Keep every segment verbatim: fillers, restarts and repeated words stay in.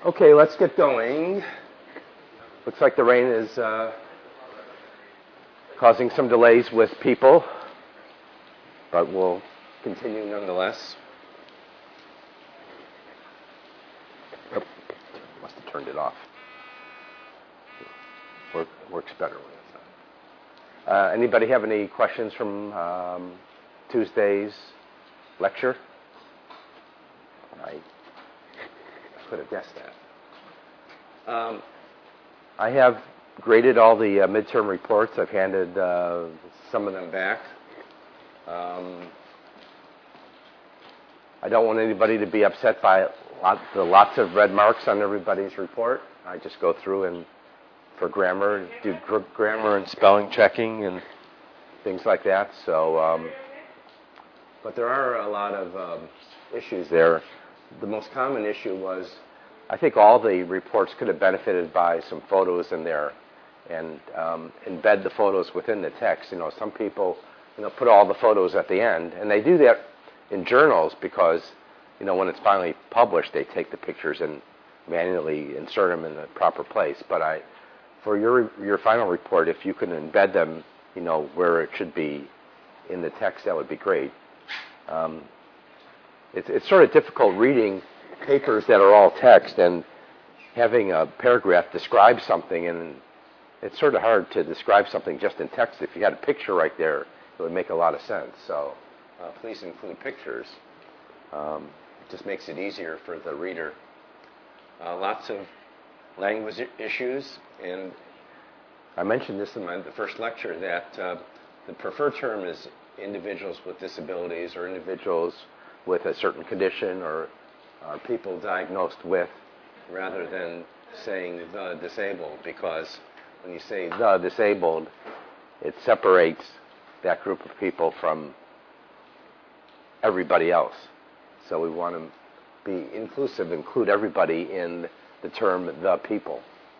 Okay, let's get going. Looks like the rain is uh, causing some delays with people, but we'll continue nonetheless. Oh, must have turned it off. Work, works better when it's on. Uh, anybody have any questions from um, Tuesday's lecture? I could have guessed that. Um, I have graded all the uh, midterm reports. I've handed uh, some of them back. Um, I don't want anybody to be upset by lots, the lots of red marks on everybody's report. I just go through and for grammar, do gr- grammar and spelling checking and things like that. So, um, but there are a lot of um, issues there. The most common issue was, I think all the reports could have benefited by some photos in there, and um, embed the photos within the text. You know, some people, you know, put all the photos at the end, and they do that in journals because, you know, when it's finally published, they take the pictures and manually insert them in the proper place. But I, for your your final report, if you can embed them, you know, where it should be in the text, that would be great. Um, It's, it's sort of difficult reading papers that are all text and having a paragraph describe something, and it's sort of hard to describe something just in text. If you had a picture right there, it would make a lot of sense. So uh, please include pictures. Um, it just makes it easier for the reader. Uh, lots of language issues, and I mentioned this in my, the first lecture, that uh, the preferred term is individuals with disabilities or individuals with a certain condition, or uh, people diagnosed with, rather than saying the disabled, because when you say the disabled, it separates that group of people from everybody else. So we want to be inclusive, include everybody in the term the people.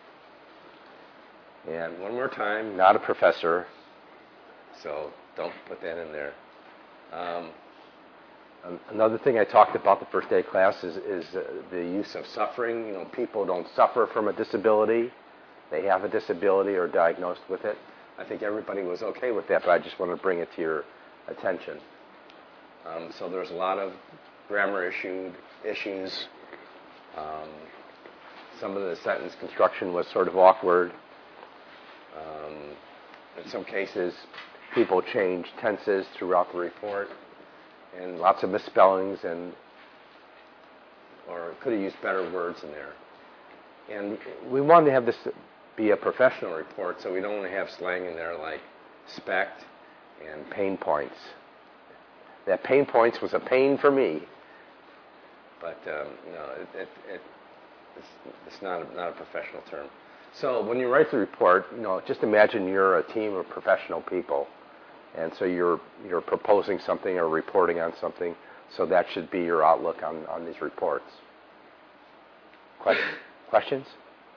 And one more time, not a professor, so don't put that in there. Um, Another thing I talked about the first day of class is, is uh, the use of suffering. You know, people don't suffer from a disability. They have a disability or are diagnosed with it. I think everybody was okay with that, but I just want to bring it to your attention. Um, so there's a lot of grammar issued issues. Um, some of the sentence construction was sort of awkward. Um, in some cases, people changed tenses throughout the report, and lots of misspellings, and or could have used better words in there. And we wanted to have this be a professional report, so we don't want to have slang in there like spect and pain points. That pain points was a pain for me, but um, no, it, it, it, it's, it's not a, not a professional term. So when you write the report, you know, just imagine you're a team of professional people. And so you're you're proposing something or reporting on something, so that should be your outlook on, on these reports. Question, questions?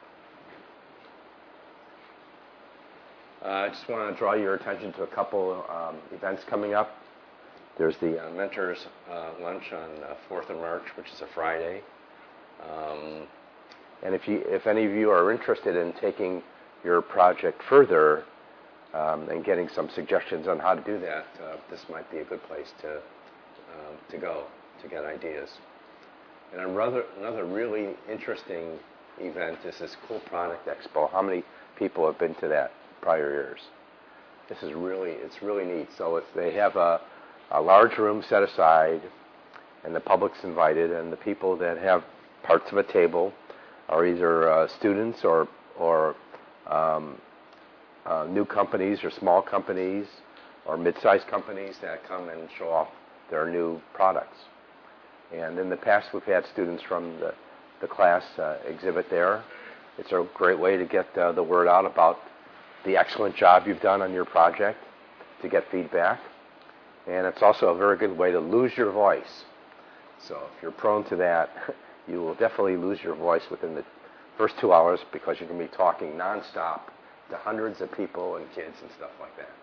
Uh, I just want to draw your attention to a couple um, events coming up. There's the uh, Mentors uh, Lunch on uh, fourth of March, which is a Friday. Um, and if you if any of you are interested in taking your project further, Um, and getting some suggestions on how to do that, uh, this might be a good place to um, to go to get ideas. And another another really interesting event is this Cool Product Expo. How many people have been to that prior years? This is really it's really neat. So it's they have a a large room set aside, and the public's invited, and the people that have parts of a table are either uh, students or or um, Uh, new companies or small companies or mid-sized companies that come and show off their new products. And in the past, we've had students from the, the class uh, exhibit there. It's a great way to get uh, the word out about the excellent job you've done on your project, to get feedback. And it's also a very good way to lose your voice. So if you're prone to that, you will definitely lose your voice within the first two hours because you're going to be talking nonstop to hundreds of people and kids and stuff like that.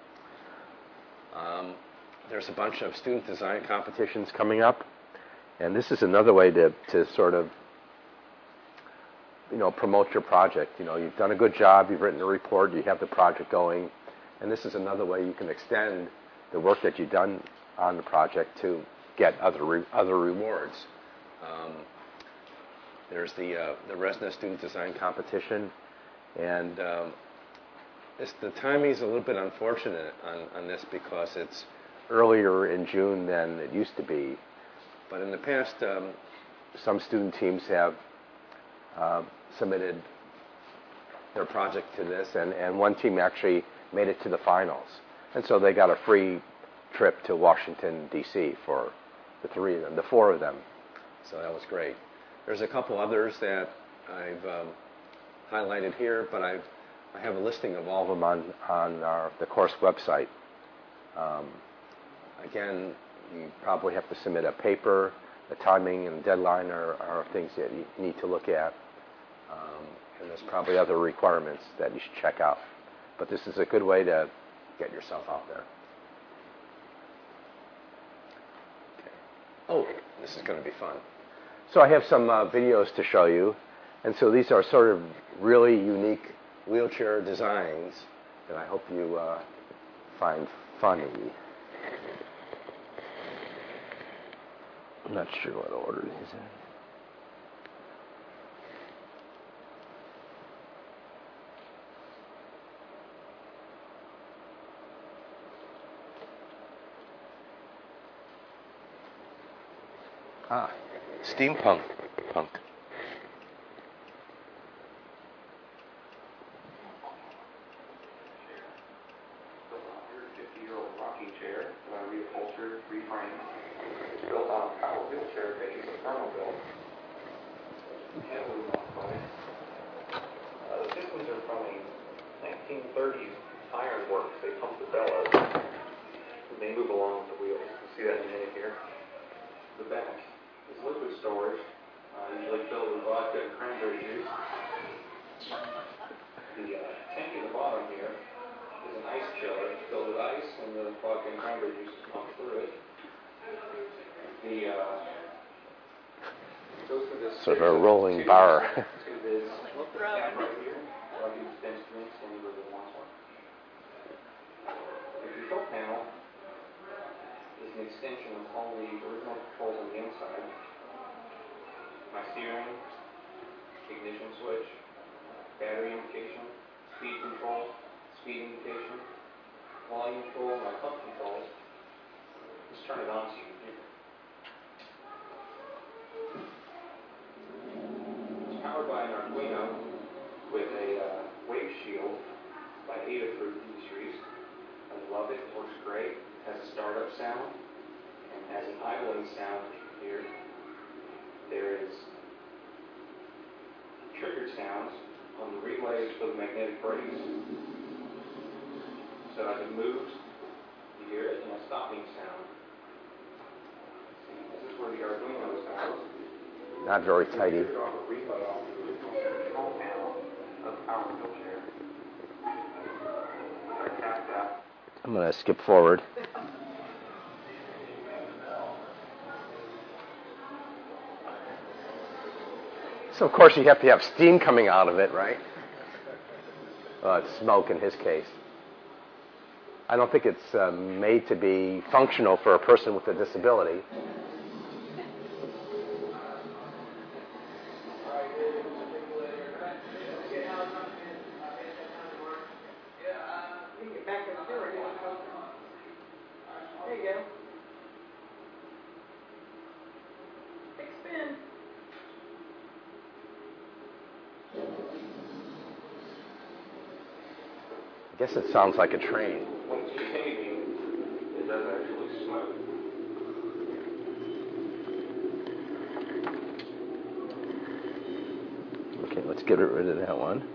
Um, there's a bunch of student design competitions coming up, and this is another way to, to sort of you know, promote your project. You know, you've done a good job, you've written a report, you have the project going, and this is another way you can extend the work that you've done on the project to get other re- other rewards. Um, there's the uh, the ResNet Student Design Competition, and um, it's, the timing is a little bit unfortunate on, on this because it's earlier in June than it used to be. But in the past, um, some student teams have uh, submitted their project to this, and, and one team actually made it to the finals. And so they got a free trip to Washington, D C for the three of them, the four of them. So that was great. There's a couple others that I've um, highlighted here, but I've, I have a listing of all of them on, on our, the course website. Um, again, you probably have to submit a paper. The timing and deadline are, are things that you need to look at. Um, and there's probably other requirements that you should check out. But this is a good way to get yourself out there. Okay. Oh, this is going to be fun. So I have some uh, videos to show you. And so these are sort of really unique wheelchair designs that I hope you uh, find funny. I'm not sure what order these in. Ah, steampunk punk. fifty-year-old rocking chair, uh, reupholstered, reframed, built on a power wheelchair base of Thermobuilt. Heavily modified. Uh, the systems are from a nineteen thirties iron works. They pump the bellows, and they move along with the wheels. You'll see that in a minute here. The back is liquid storage, uh, usually filled with vodka and cranberry juice. The uh, tank at the bottom here is an ice chiller filled with ice, and the vodka and cranberry juice is pumped through it. The uh, goes to this sort of a rolling bar. to this cap right here. I'll use bench drinks anywhere they want one. The control panel is an extension of all the original controls on the inside. My steering, ignition switch, battery indication, speed control, speed indication, volume control, my pump controls. Just turn it on so you can hear it. It's powered by an Arduino with a uh, wave shield by Adafruit Industries. I love it. It works great. It has a startup sound and has an idling sound that you can hear. There is triggered sounds on the relays for the magnetic brakes. So as it moves, you hear it, and a stopping sound. This is where the Arduino is housed. Not very tidy. Off a relay off the control panel of the power wheelchair. I tapped out. I'm going to skip forward. So, of course, you have to have steam coming out of it, right? Uh, it's smoke in his case. I don't think it's uh, made to be functional for a person with a disability. There you go. Big spin. I guess it sounds like a train. When it's behaving, it does actually smoke. Okay, let's get rid of that one.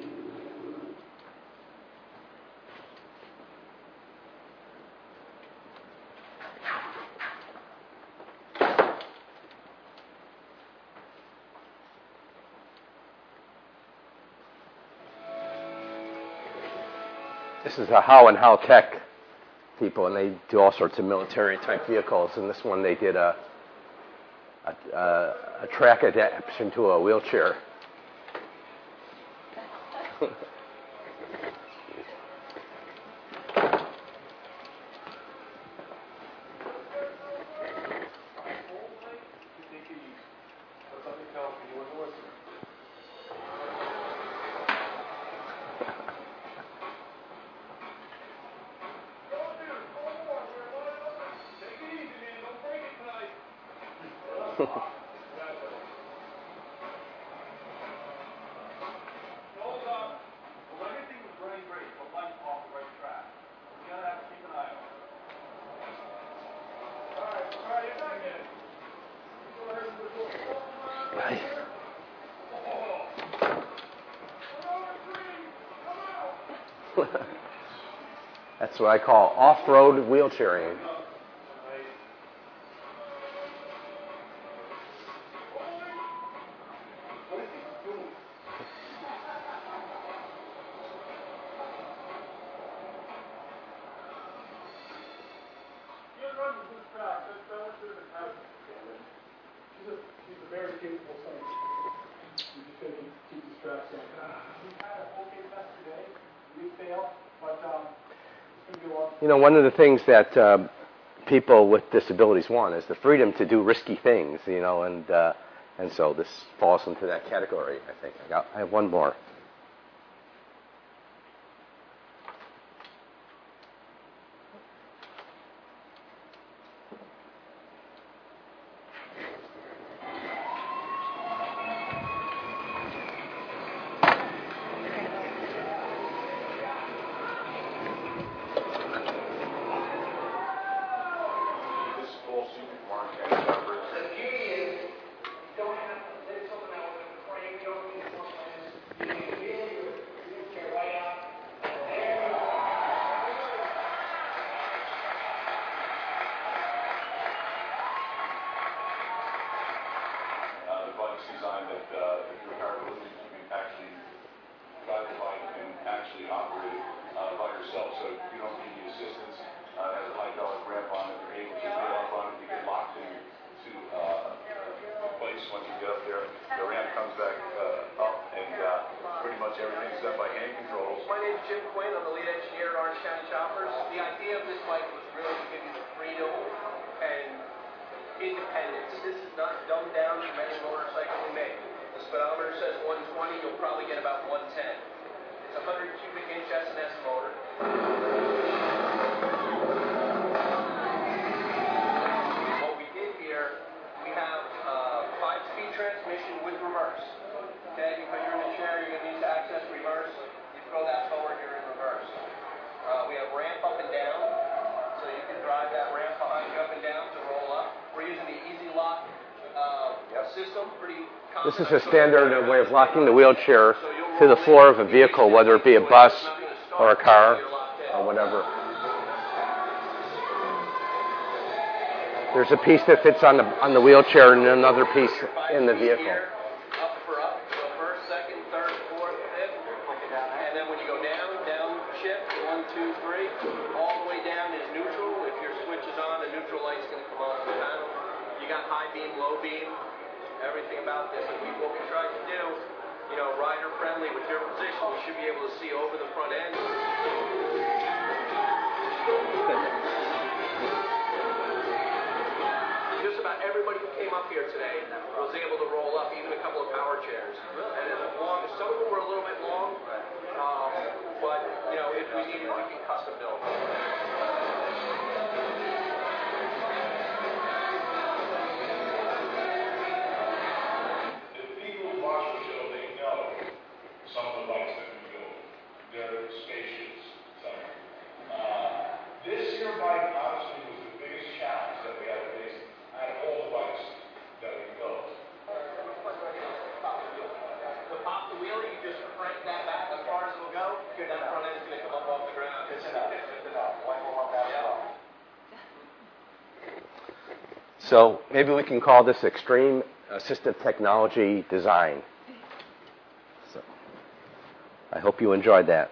This is a How and How Tech people, and they do all sorts of military type vehicles. And this one, they did a a, a, a track adaptation to a wheelchair. That's what I call off-road wheelchairing. You know, one of the things that uh, people with disabilities want is the freedom to do risky things, you know, and uh, and so this falls into that category, I think. I, got, I have one more. Designed that uh, if you're paraplegic, you can actually drive the bike and actually operate it uh, by yourself, so you don't need the assistance. Uh, it has a high dollar ramp on it. You're able to get off on it. You get locked into uh, a place once you get up there. The ramp comes back uh, up, and uh, pretty much everything's done by hand controls. My name's Jim Quinn. I'm the lead engineer at Orange County Choppers. The idea of this bike was really to give you the freedom and independence. This is not dumbed down from any motorcycle we make. The speedometer says one twenty, you'll probably get about one ten. It's a one hundred cubic inch S and S motor. What we did here, we have a five-speed transmission with reverse. Okay, because you're in a chair, you're going to need to access reverse. You throw that forward, you're in reverse. Uh, we have ramp up and down, so you can drive that ramp behind you up and down to roll up. We're using the Easy Lock uh, yep. system. Pretty common. This is a standard way of locking the wheelchair to the floor of a vehicle, whether it be a bus or a car or whatever. There's a piece that fits on the on the wheelchair and another piece in the vehicle. Up for up. So first, second, third, fourth, fifth. And then when you go down, down shift, one, two, three. All the way down is neutral. If your switch is on, the neutral light's going to come on the panel. You got high beam, low beam, everything about this. And we, what we tried to do, you know, rider friendly with your position, you should be able to see over the front end. Just about everybody who came up here today was able to roll up, even a couple of power chairs. And as long as some of them were a little bit long, um, but you know, if we needed, we can custom build. Some of the bikes that we go, they're spacious. So, uh, this year bike honestly was the biggest challenge that we had to face out of all the bikes that we built. To pop the wheelie, you just crank that back as far as it'll go. That front end is going to come up off the ground. It's enough. It's enough. Like we'll want that as well. So maybe we can call this extreme assistive technology design. So I hope you enjoyed that.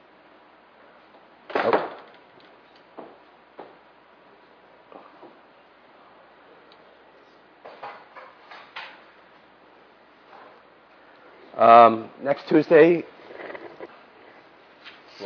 Oh. Um, next Tuesday,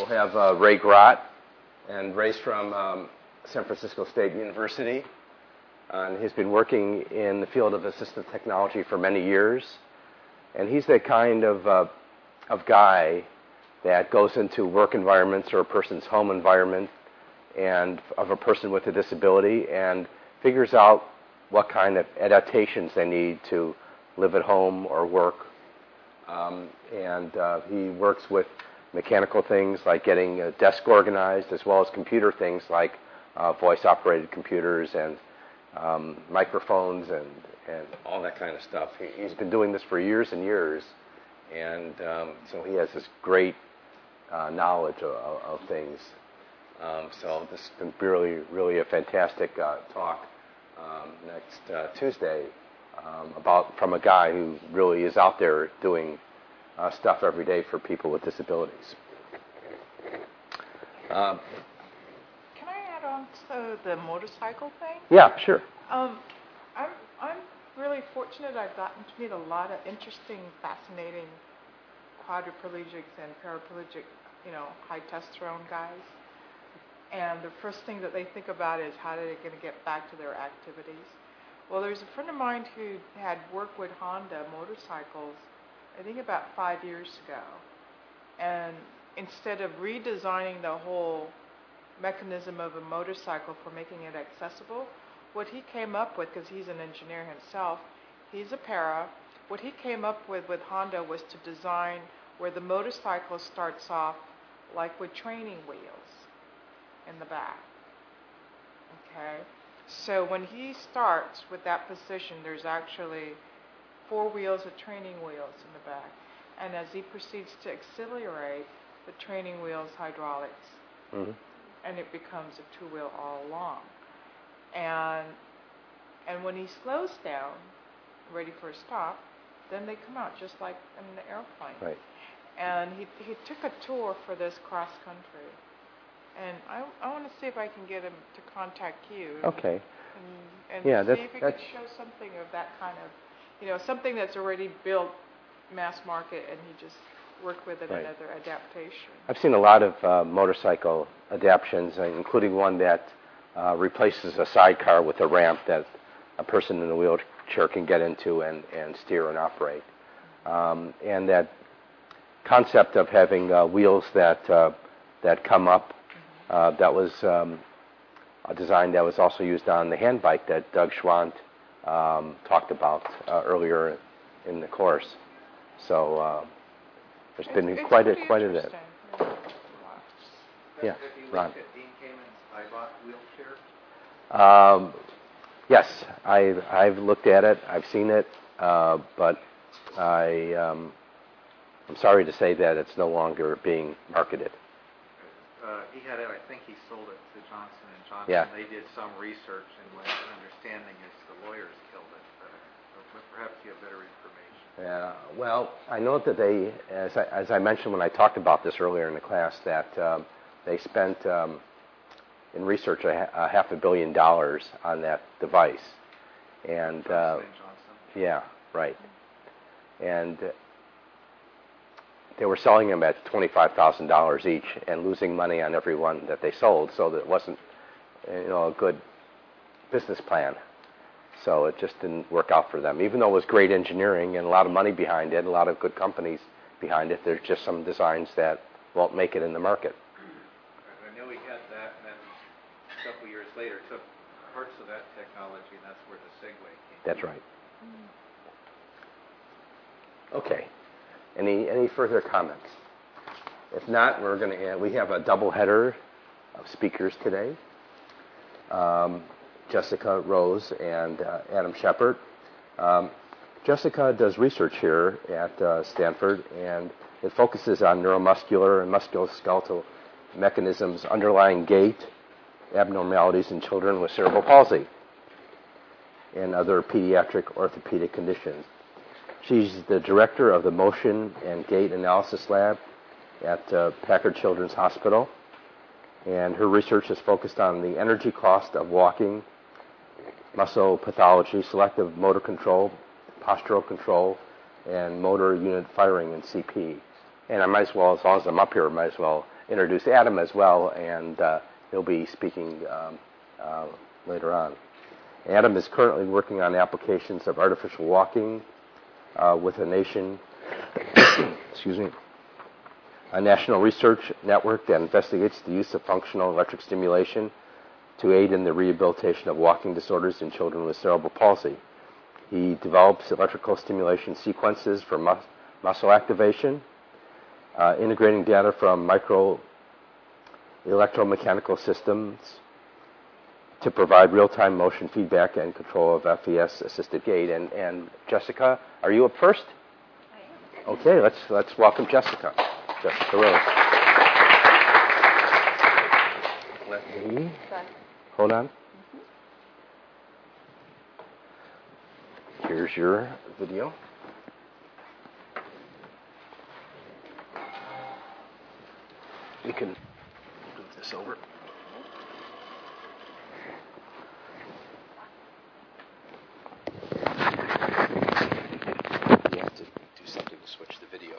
have uh, Ray Grott, and Ray's from um, San Francisco State University. Uh, and he's been working in the field of assistive technology for many years. And he's the kind of, uh, of guy that goes into work environments or a person's home environment and of a person with a disability and figures out what kind of adaptations they need to live at home or work. Um, and uh, he works with mechanical things like getting a desk organized, as well as computer things like uh, voice-operated computers and um, microphones and, and all that kind of stuff. He, he's been doing this for years and years, and um, so he has this great uh, knowledge of, of things. Um, so this has been really, really a fantastic uh, talk um, next uh, Tuesday um, about from a guy who really is out there doing uh, stuff every day for people with disabilities. Uh, Can I add on to the motorcycle thing? yeah, sure. Um, I'm I'm really fortunate. I've gotten to meet a lot of interesting, fascinating quadriplegics and paraplegic, you know, high testosterone guys. And the first thing that they think about is how are they going to get back to their activities. Well, there's a friend of mine who had worked with Honda motorcycles, I think about five years ago. And instead of redesigning the whole mechanism of a motorcycle for making it accessible, what he came up with, because he's an engineer himself, he's a para, what he came up with with Honda was to design where the motorcycle starts off like with training wheels in the back. Okay? So when he starts with that position, there's actually four wheels of training wheels in the back. And as he proceeds to accelerate, the training wheels hydraulics. Mm-hmm. And it becomes a two-wheel all along. And and when he slows down, ready for a stop, then they come out just like in an airplane. Right. And he he took a tour for this cross country. And I, I want to see if I can get him to contact you. Okay. And, and Yeah, see that's, if he that's could show something of that kind of, you know, something that's already built mass market and he just worked with it Right. another adaptation. I've seen a lot of uh, motorcycle adaptions, uh, including one that uh, replaces a sidecar with a ramp that a person in a wheelchair can get into and, and steer and operate. Um, and that concept of having uh, wheels that uh, that come up, uh, that was um, a design that was also used on the hand bike that Doug Schwant um, talked about uh, earlier in the course. So uh, there's been it's, quite it's a quite a bit. interesting. Yeah, Have you Ron. looked at Dean Kamen's iBot wheelchair? Um, yes, I, I've looked at it. I've seen it, uh, but I, um, I'm sorry to say that it's no longer being marketed. Uh, he had it. I think he sold it to Johnson and Johnson. Yeah. They did some research, and my understanding is the lawyers killed it. But, but perhaps you have better information. Yeah. Well, I know that they, as I, as I mentioned when I talked about this earlier in the class, that um, they spent um, in research a, a half a billion dollars on that device, and Johnson uh, and Johnson. yeah, right, and uh, they were selling them at twenty-five thousand dollars each and losing money on every one that they sold, so that it wasn't, you know, a good business plan. So it just didn't work out for them. Even though it was great engineering and a lot of money behind it, a lot of good companies behind it, there's just some designs that won't make it in the market. I know he had that, and then a couple years later took parts of that technology, and that's where the Segway came. That's right. Okay. Any any further comments? If not, we're going to. We have a double header of speakers today. Um, Jessica Rose and uh, Adam Shepard. Um, Jessica does research here at uh, Stanford, and it focuses on neuromuscular and musculoskeletal mechanisms underlying gait abnormalities in children with cerebral palsy and other pediatric orthopedic conditions. She's the director of the Motion and Gait Analysis Lab at uh, Packard Children's Hospital, and her research is focused on the energy cost of walking, muscle pathology, selective motor control, postural control, and motor unit firing in C P. And I might as well, as long as I'm up here, I might as well introduce Adam as well, and uh, he'll be speaking um, uh, later on. Adam is currently working on applications of artificial walking uh, with a nation, excuse me, a national research network that investigates the use of functional electric stimulation to aid in the rehabilitation of walking disorders in children with cerebral palsy. He develops electrical stimulation sequences for mus- muscle activation, uh, integrating data from micro electromechanical systems to provide real-time motion feedback and control of F E S-assisted gait. And, and Jessica, are you up first? I am. Okay, let's let's welcome Jessica. Jessica Rose. Let me hold on. Here's your video. You can move this over. You have to do something to switch the video.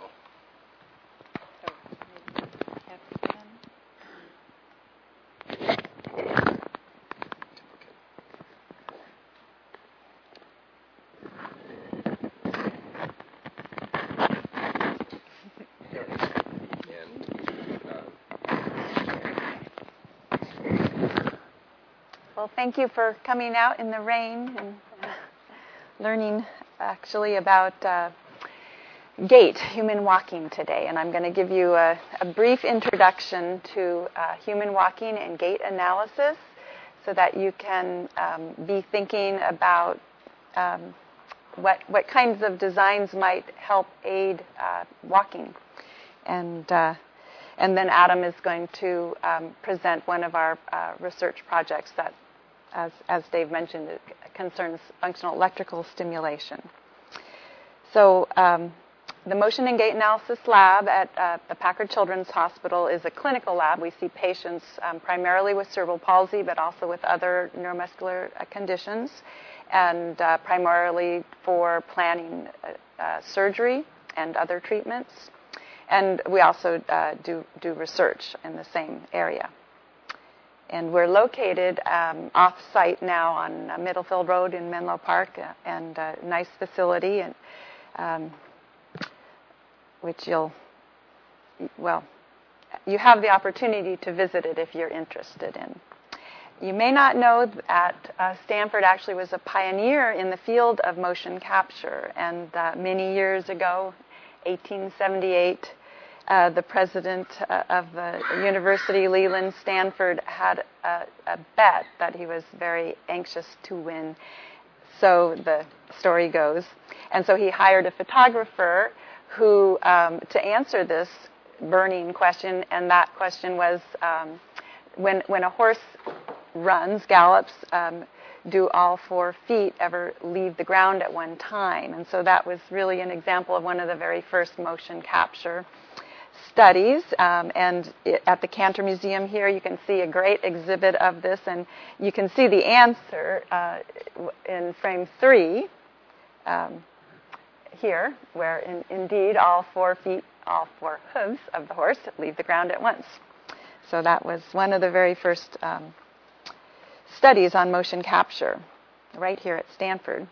Well, thank you for coming out in the rain and uh, learning actually about uh, gait, human walking today. And I'm going to give you a, a brief introduction to uh, human walking and gait analysis so that you can um, be thinking about um, what, what kinds of designs might help aid uh, walking. And uh, and then Adam is going to um, present one of our uh, research projects that, as, as Dave mentioned, it concerns functional electrical stimulation. So um, the Motion and Gait Analysis Lab at uh, the Packard Children's Hospital is a clinical lab. We see patients um, primarily with cerebral palsy, but also with other neuromuscular uh, conditions, and uh, primarily for planning uh, uh, surgery and other treatments. And we also uh, do, do research in the same area. And we're located um, off-site now on uh, Middlefield Road in Menlo Park, uh, and a nice facility, and um, which you'll, well, you have the opportunity to visit it if you're interested in. You may not know that uh, Stanford actually was a pioneer in the field of motion capture, and uh, many years ago, eighteen seventy-eight, Uh, the president uh, of the university, Leland Stanford, had a, a bet that he was very anxious to win. So the story goes. And so he hired a photographer who, um, to answer this burning question, and that question was, um, when, when a horse runs, gallops, um, do all four feet ever leave the ground at one time? And so that was really an example of one of the very first motion capture studies, um, and it, at the Cantor Museum here you can see a great exhibit of this, and you can see the answer uh, in frame three um, here, where in, indeed all four feet, all four hooves of the horse leave the ground at once. So that was one of the very first um, studies on motion capture right here at Stanford.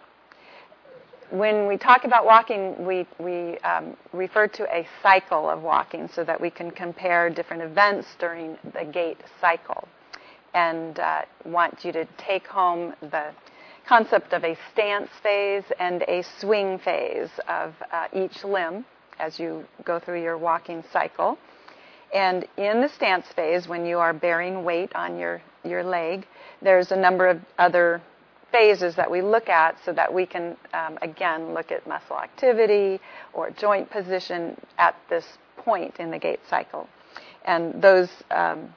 When we talk about walking, we, we um, refer to a cycle of walking so that we can compare different events during the gait cycle. And uh, want you to take home the concept of a stance phase and a swing phase of uh, each limb as you go through your walking cycle. And in the stance phase, when you are bearing weight on your, your leg, there's a number of other phases that we look at so that we can, um, again, look at muscle activity or joint position at this point in the gait cycle. And those um,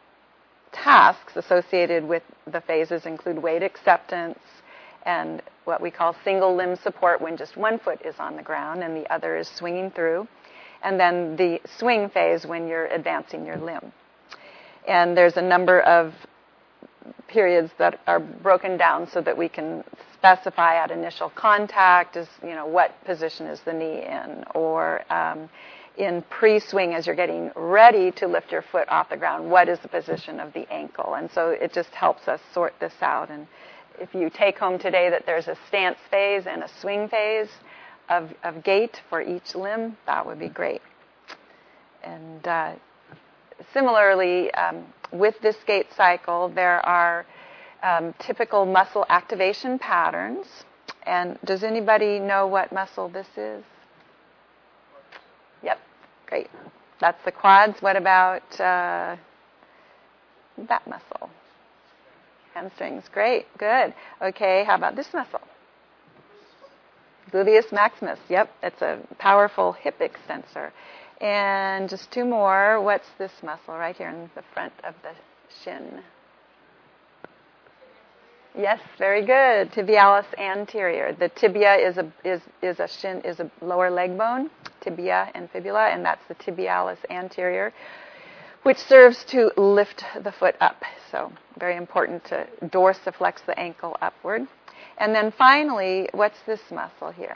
tasks associated with the phases include weight acceptance and what we call single limb support when just one foot is on the ground and the other is swinging through, and then the swing phase when you're advancing your limb. And there's a number of periods that are broken down so that we can specify at initial contact is, you know, what position is the knee in, or um, in pre-swing as you're getting ready to lift your foot off the ground. What is the position of the ankle? And so it just helps us sort this out. And if you take home today that there's a stance phase and a swing phase of, of gait for each limb, that would be great. And uh, similarly, um, with this gait cycle, there are um, typical muscle activation patterns. And does anybody know what muscle this is? Yep, great. That's the quads. What about uh, that muscle? Hamstrings. Great, good. Okay, how about this muscle? Gluteus maximus. Yep, it's a powerful hip extensor. And just two more. What's this muscle right here in the front of the shin? Yes, very good. Tibialis anterior. The tibia is a is is a shin is a lower leg bone, tibia and fibula, and that's the tibialis anterior, which serves to lift the foot up. So very important to dorsiflex the ankle upward. And then finally, what's this muscle here?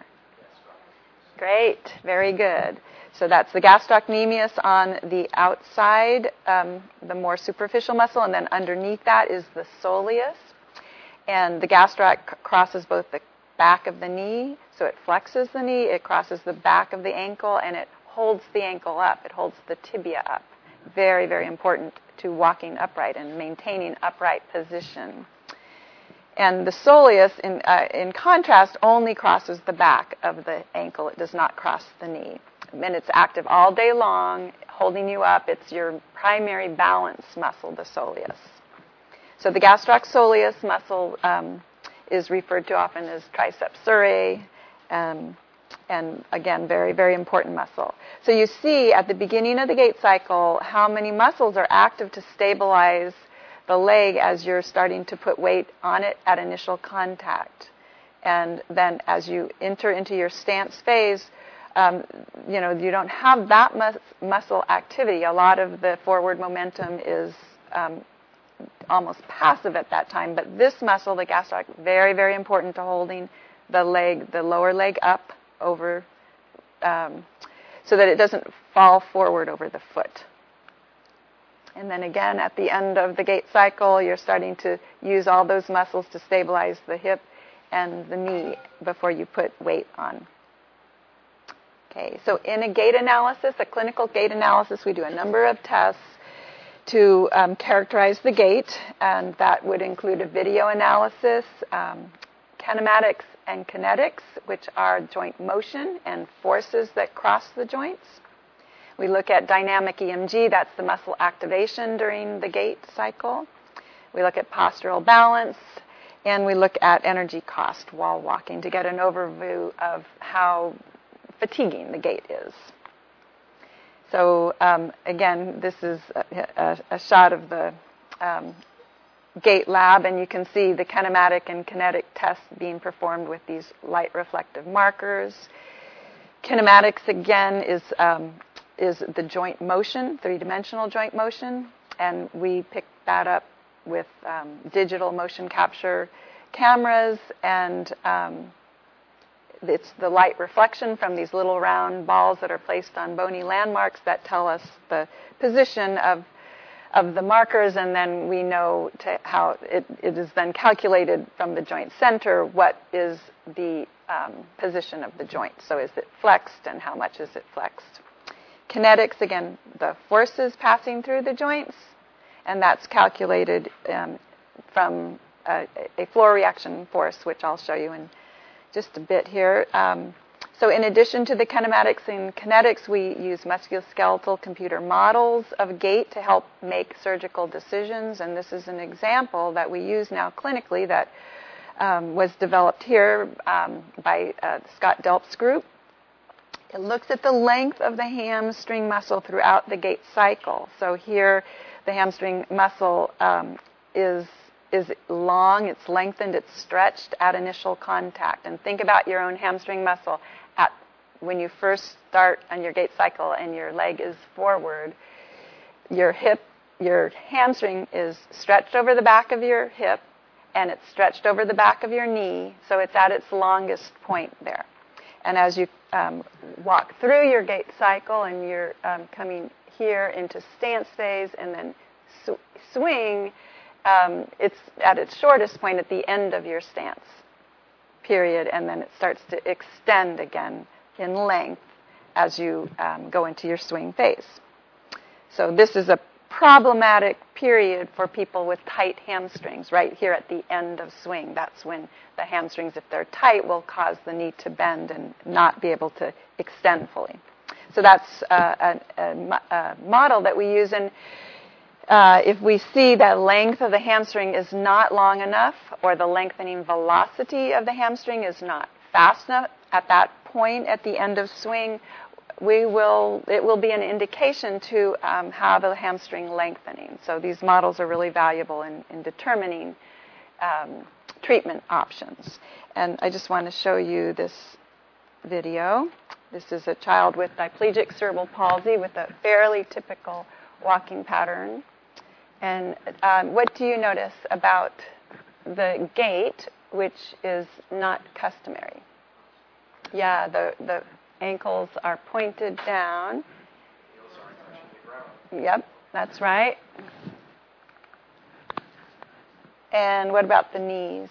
Great, very good. So that's the gastrocnemius on the outside, um, the more superficial muscle, and then underneath that is the soleus. And the gastroc crosses both the back of the knee, so it flexes the knee, it crosses the back of the ankle, and it holds the ankle up. It holds the tibia up. Very, very important to walking upright and maintaining upright position. And the soleus, in, uh, in contrast, only crosses the back of the ankle. It does not cross the knee. And it's active all day long, holding you up. It's your primary balance muscle, the soleus. So the gastroc soleus muscle um, is referred to often as triceps surae, um, and again, very, very important muscle. So you see at the beginning of the gait cycle how many muscles are active to stabilize the leg as you're starting to put weight on it at initial contact. And then as you enter into your stance phase, um, you know, you don't have that mus- muscle activity. A lot of the forward momentum is um, almost passive at that time, but this muscle, the gastroc, very, very important to holding the leg, the lower leg up over, um, so that it doesn't fall forward over the foot. And then again, at the end of the gait cycle, you're starting to use all those muscles to stabilize the hip and the knee before you put weight on. Okay, so in a gait analysis, a clinical gait analysis, we do a number of tests to um, characterize the gait, and that would include a video analysis, um, kinematics and kinetics, which are joint motion and forces that cross the joints. We look at dynamic E M G, that's the muscle activation during the gait cycle. We look at postural balance, and we look at energy cost while walking to get an overview of how fatiguing the gait is. So um, again, this is a, a, a shot of the um, gait lab, and you can see the kinematic and kinetic tests being performed with these light reflective markers. Kinematics, again, is um, is the joint motion, three-dimensional joint motion, and we pick that up with um, digital motion capture cameras, and um, it's the light reflection from these little round balls that are placed on bony landmarks that tell us the position of of the markers, and then we know to how it, it is then calculated from the joint center what is the um, position of the joint. So is it flexed, and how much is it flexed? Kinetics, again, the forces passing through the joints, and that's calculated um, from a, a floor reaction force, which I'll show you in just a bit here. Um, so in addition to the kinematics and kinetics, we use musculoskeletal computer models of gait to help make surgical decisions, and this is an example that we use now clinically that um, was developed here um, by uh, Scott Delp's group. It looks at the length of the hamstring muscle throughout the gait cycle. So here, the hamstring muscle um, is is long, it's lengthened, it's stretched at initial contact. And think about your own hamstring muscle at when you first start on your gait cycle and your leg is forward. Your hip, your hamstring is stretched over the back of your hip, and it's stretched over the back of your knee, so it's at its longest point there. And as you um, walk through your gait cycle and you're um, coming here into stance phase and then sw- swing, um, it's at its shortest point at the end of your stance period, and then it starts to extend again in length as you um, go into your swing phase. So this is a problematic period for people with tight hamstrings, right here at the end of swing. That's when the hamstrings, if they're tight, will cause the knee to bend and not be able to extend fully. So that's uh, a, a, a model that we use. And uh, if we see that length of the hamstring is not long enough, or the lengthening velocity of the hamstring is not fast enough at that point at the end of swing, we will, it will be an indication to um, have a hamstring lengthening. So these models are really valuable in, in determining um, treatment options. And I just want to show you this video. This is a child with diplegic cerebral palsy with a fairly typical walking pattern. And um, what do you notice about the gait, which is not customary? Yeah, the, the ankles are pointed down. Yep, that's right. And what about the knees?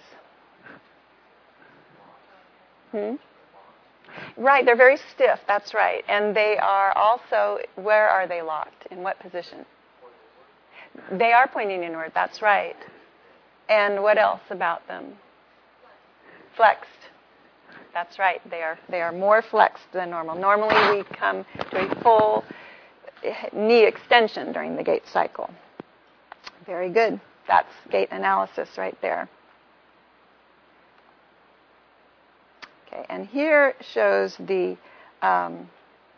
Hmm? Right, they're very stiff, that's right. And they are also, where are they locked? In what position? They are pointing inward, that's right. And what else about them? Flexed. That's right. They are they are more flexed than normal. Normally we come to a full knee extension during the gait cycle. Very good. That's gait analysis right there. Okay, and here shows the um,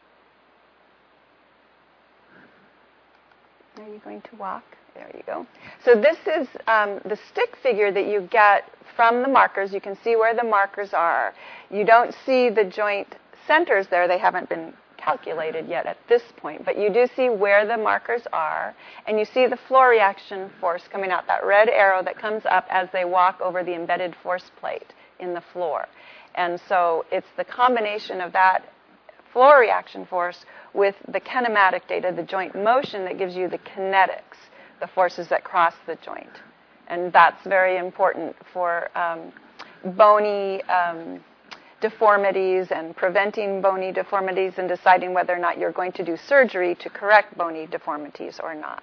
are you going to walk? There you go. So this is um, the stick figure that you get from the markers. You can see where the markers are. You don't see the joint centers there. They haven't been calculated yet at this point. But you do see where the markers are. And you see the floor reaction force coming out, that red arrow that comes up as they walk over the embedded force plate in the floor. And so it's the combination of that floor reaction force with the kinematic data, the joint motion, that gives you the kinetics, the forces that cross the joint. And that's very important for um, bony um, deformities and preventing bony deformities and deciding whether or not you're going to do surgery to correct bony deformities or not.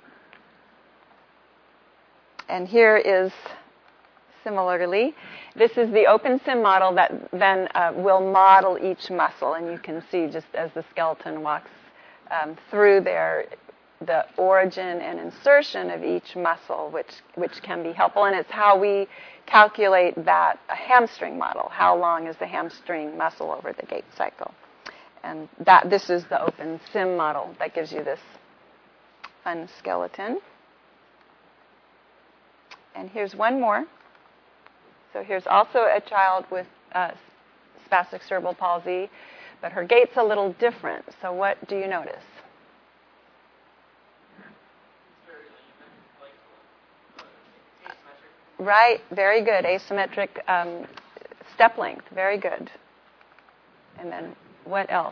And here is, similarly, this is the OpenSim model that then uh, will model each muscle. And you can see just as the skeleton walks um, through there, the origin and insertion of each muscle, which which can be helpful. And it's how we calculate that a hamstring model. How long is the hamstring muscle over the gait cycle? And that this is the OpenSim model that gives you this fun skeleton. And here's one more. So here's also a child with uh, spastic cerebral palsy, but her gait's a little different. So what do you notice? Right, very good. Asymmetric um, step length, very good. And then what else?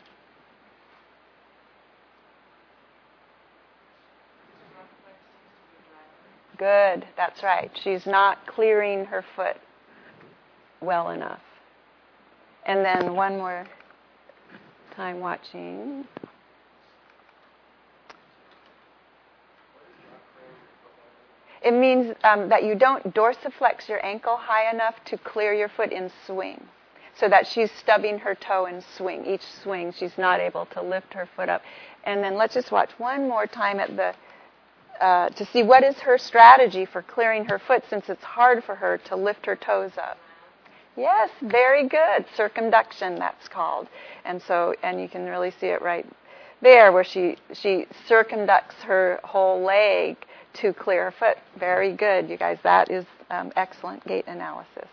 Good, that's right. She's not clearing her foot well enough. And then one more time watching. It means um, that you don't dorsiflex your ankle high enough to clear your foot in swing, so that she's stubbing her toe in swing. Each swing, she's not able to lift her foot up. And then let's just watch one more time at the uh, to see what is her strategy for clearing her foot, since it's hard for her to lift her toes up. Yes, very good. Circumduction, that's called. And so, and you can really see it right there, where she she circumducts her whole leg to clear her foot. Very good, you guys. That is um, excellent gait analysis.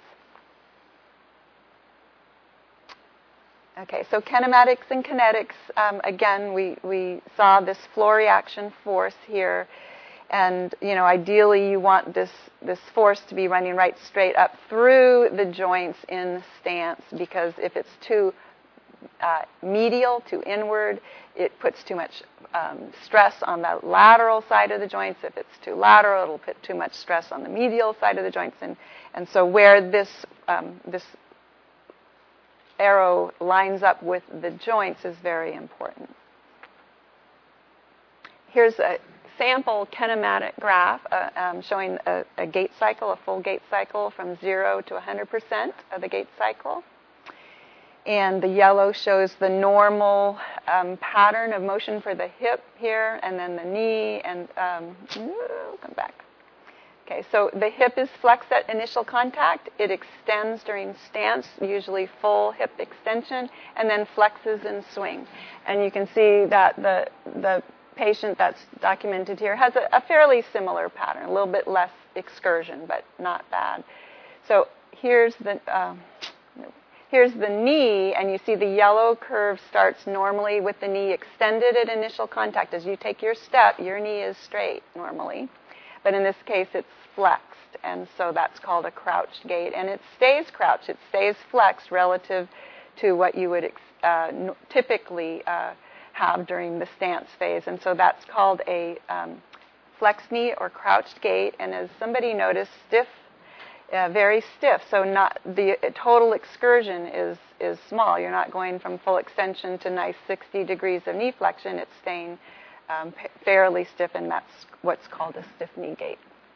Okay, so kinematics and kinetics. Um, again, we, we saw this floor reaction force here. And, you know, ideally you want this, this force to be running right straight up through the joints in stance, because if it's too uh, medial, too inward, it puts too much um, stress on the lateral side of the joints. If it's too lateral, it'll put too much stress on the medial side of the joints. And, and so where this, um, this arrow lines up with the joints is very important. Here's a sample kinematic graph uh, um, showing a, a gait cycle, a full gait cycle from zero to one hundred percent of the gait cycle. And the yellow shows the normal um, pattern of motion for the hip here, and then the knee, and um, come back. Okay, so the hip is flexed at initial contact. It extends during stance, usually full hip extension, and then flexes in swing. And you can see that the the patient that's documented here has a, a fairly similar pattern, a little bit less excursion, but not bad. So here's the uh, here's the knee, and you see the yellow curve starts normally with the knee extended at initial contact. As you take your step, your knee is straight normally, but in this case it's flexed, and so that's called a crouched gait, and it stays crouched, it stays flexed relative to what you would uh, typically uh, have during the stance phase, and so that's called a um, flexed knee or crouched gait. And as somebody noticed, stiff, uh, very stiff. So not the total excursion is is small. You're not going from full extension to nice sixty degrees of knee flexion. It's staying um, fairly stiff, and that's what's called a stiff knee gait.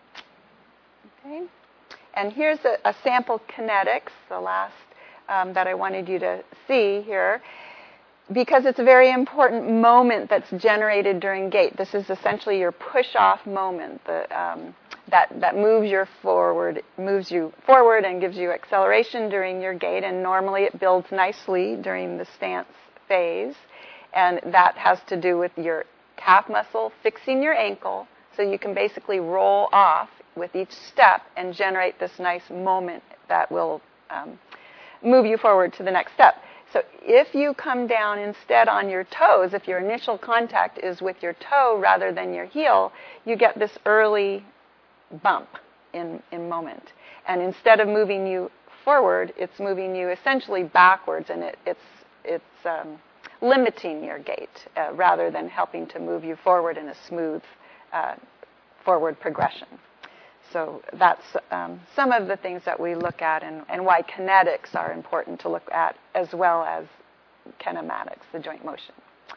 Okay, and here's a, a sample kinetics, the last um, that I wanted you to see here, because it's a very important moment that's generated during gait. This is essentially your push-off moment, the, um, that that moves you forward, moves you forward, and gives you acceleration during your gait. And normally it builds nicely during the stance phase, and that has to do with your calf muscle fixing your ankle, so you can basically roll off with each step and generate this nice moment that will um, move you forward to the next step. So if you come down instead on your toes, if your initial contact is with your toe rather than your heel, you get this early bump in, in moment. And instead of moving you forward, it's moving you essentially backwards, and it, it's, it's um, limiting your gait uh, rather than helping to move you forward in a smooth uh, forward progression. So that's um, some of the things that we look at, and, and why kinetics are important to look at, as well as kinematics, the joint motion.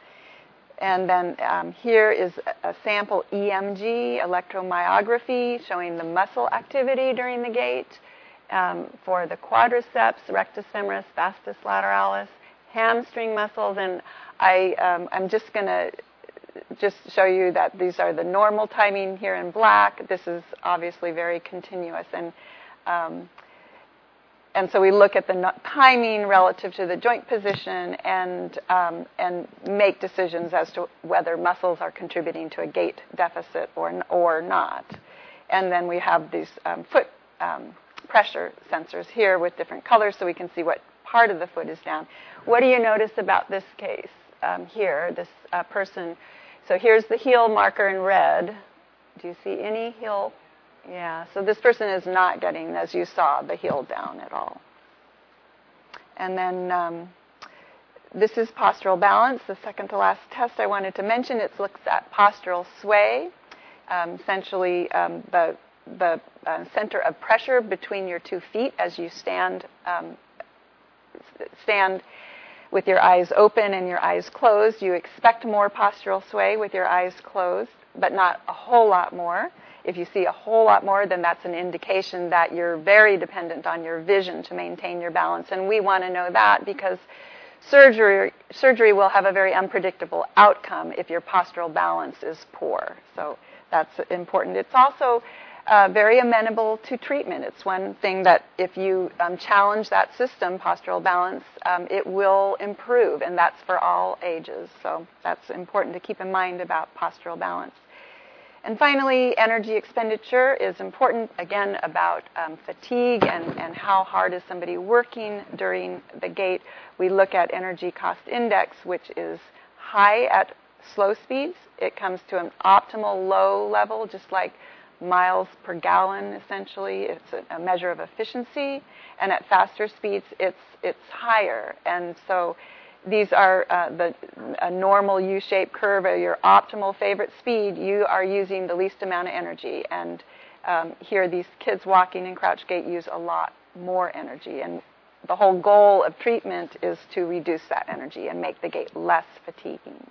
And then um, here is a sample E M G, electromyography, showing the muscle activity during the gait um, for the quadriceps, rectus femoris, vastus lateralis, hamstring muscles. And I, um, I'm just going to just show you that these are the normal timing here in black. This is obviously very continuous. And um, and so we look at the no- timing relative to the joint position, and um, and make decisions as to whether muscles are contributing to a gait deficit or or not. And then we have these um, foot um, pressure sensors here with different colors, so we can see what part of the foot is down. What do you notice about this case um, here, this uh, person? So here's the heel marker in red. Do you see any heel? Yeah, so this person is not getting, as you saw, the heel down at all. And then um, this is postural balance, the second to last test I wanted to mention. It looks at postural sway, um, essentially um, the, the uh, center of pressure between your two feet as you stand um, stand with your eyes open and your eyes closed. You expect more postural sway with your eyes closed, but not a whole lot more. If you see a whole lot more, then that's an indication that you're very dependent on your vision to maintain your balance. And we want to know that because surgery surgery will have a very unpredictable outcome if your postural balance is poor. So that's important. It's also Uh, very amenable to treatment. It's one thing that if you um, challenge that system, postural balance, um, it will improve, and that's for all ages. So that's important to keep in mind about postural balance. And finally, energy expenditure is important, again, about um, fatigue and, and how hard is somebody working during the gait. We look at energy cost index, which is high at slow speeds, it comes to an optimal low level, just like miles per gallon, essentially. It's a, a measure of efficiency. And at faster speeds, it's it's higher. And so these are uh, the a normal U-shaped curve, or your optimal favorite speed. You are using the least amount of energy. And um, here, these kids walking in crouch gait use a lot more energy. And the whole goal of treatment is to reduce that energy and make the gait less fatiguing.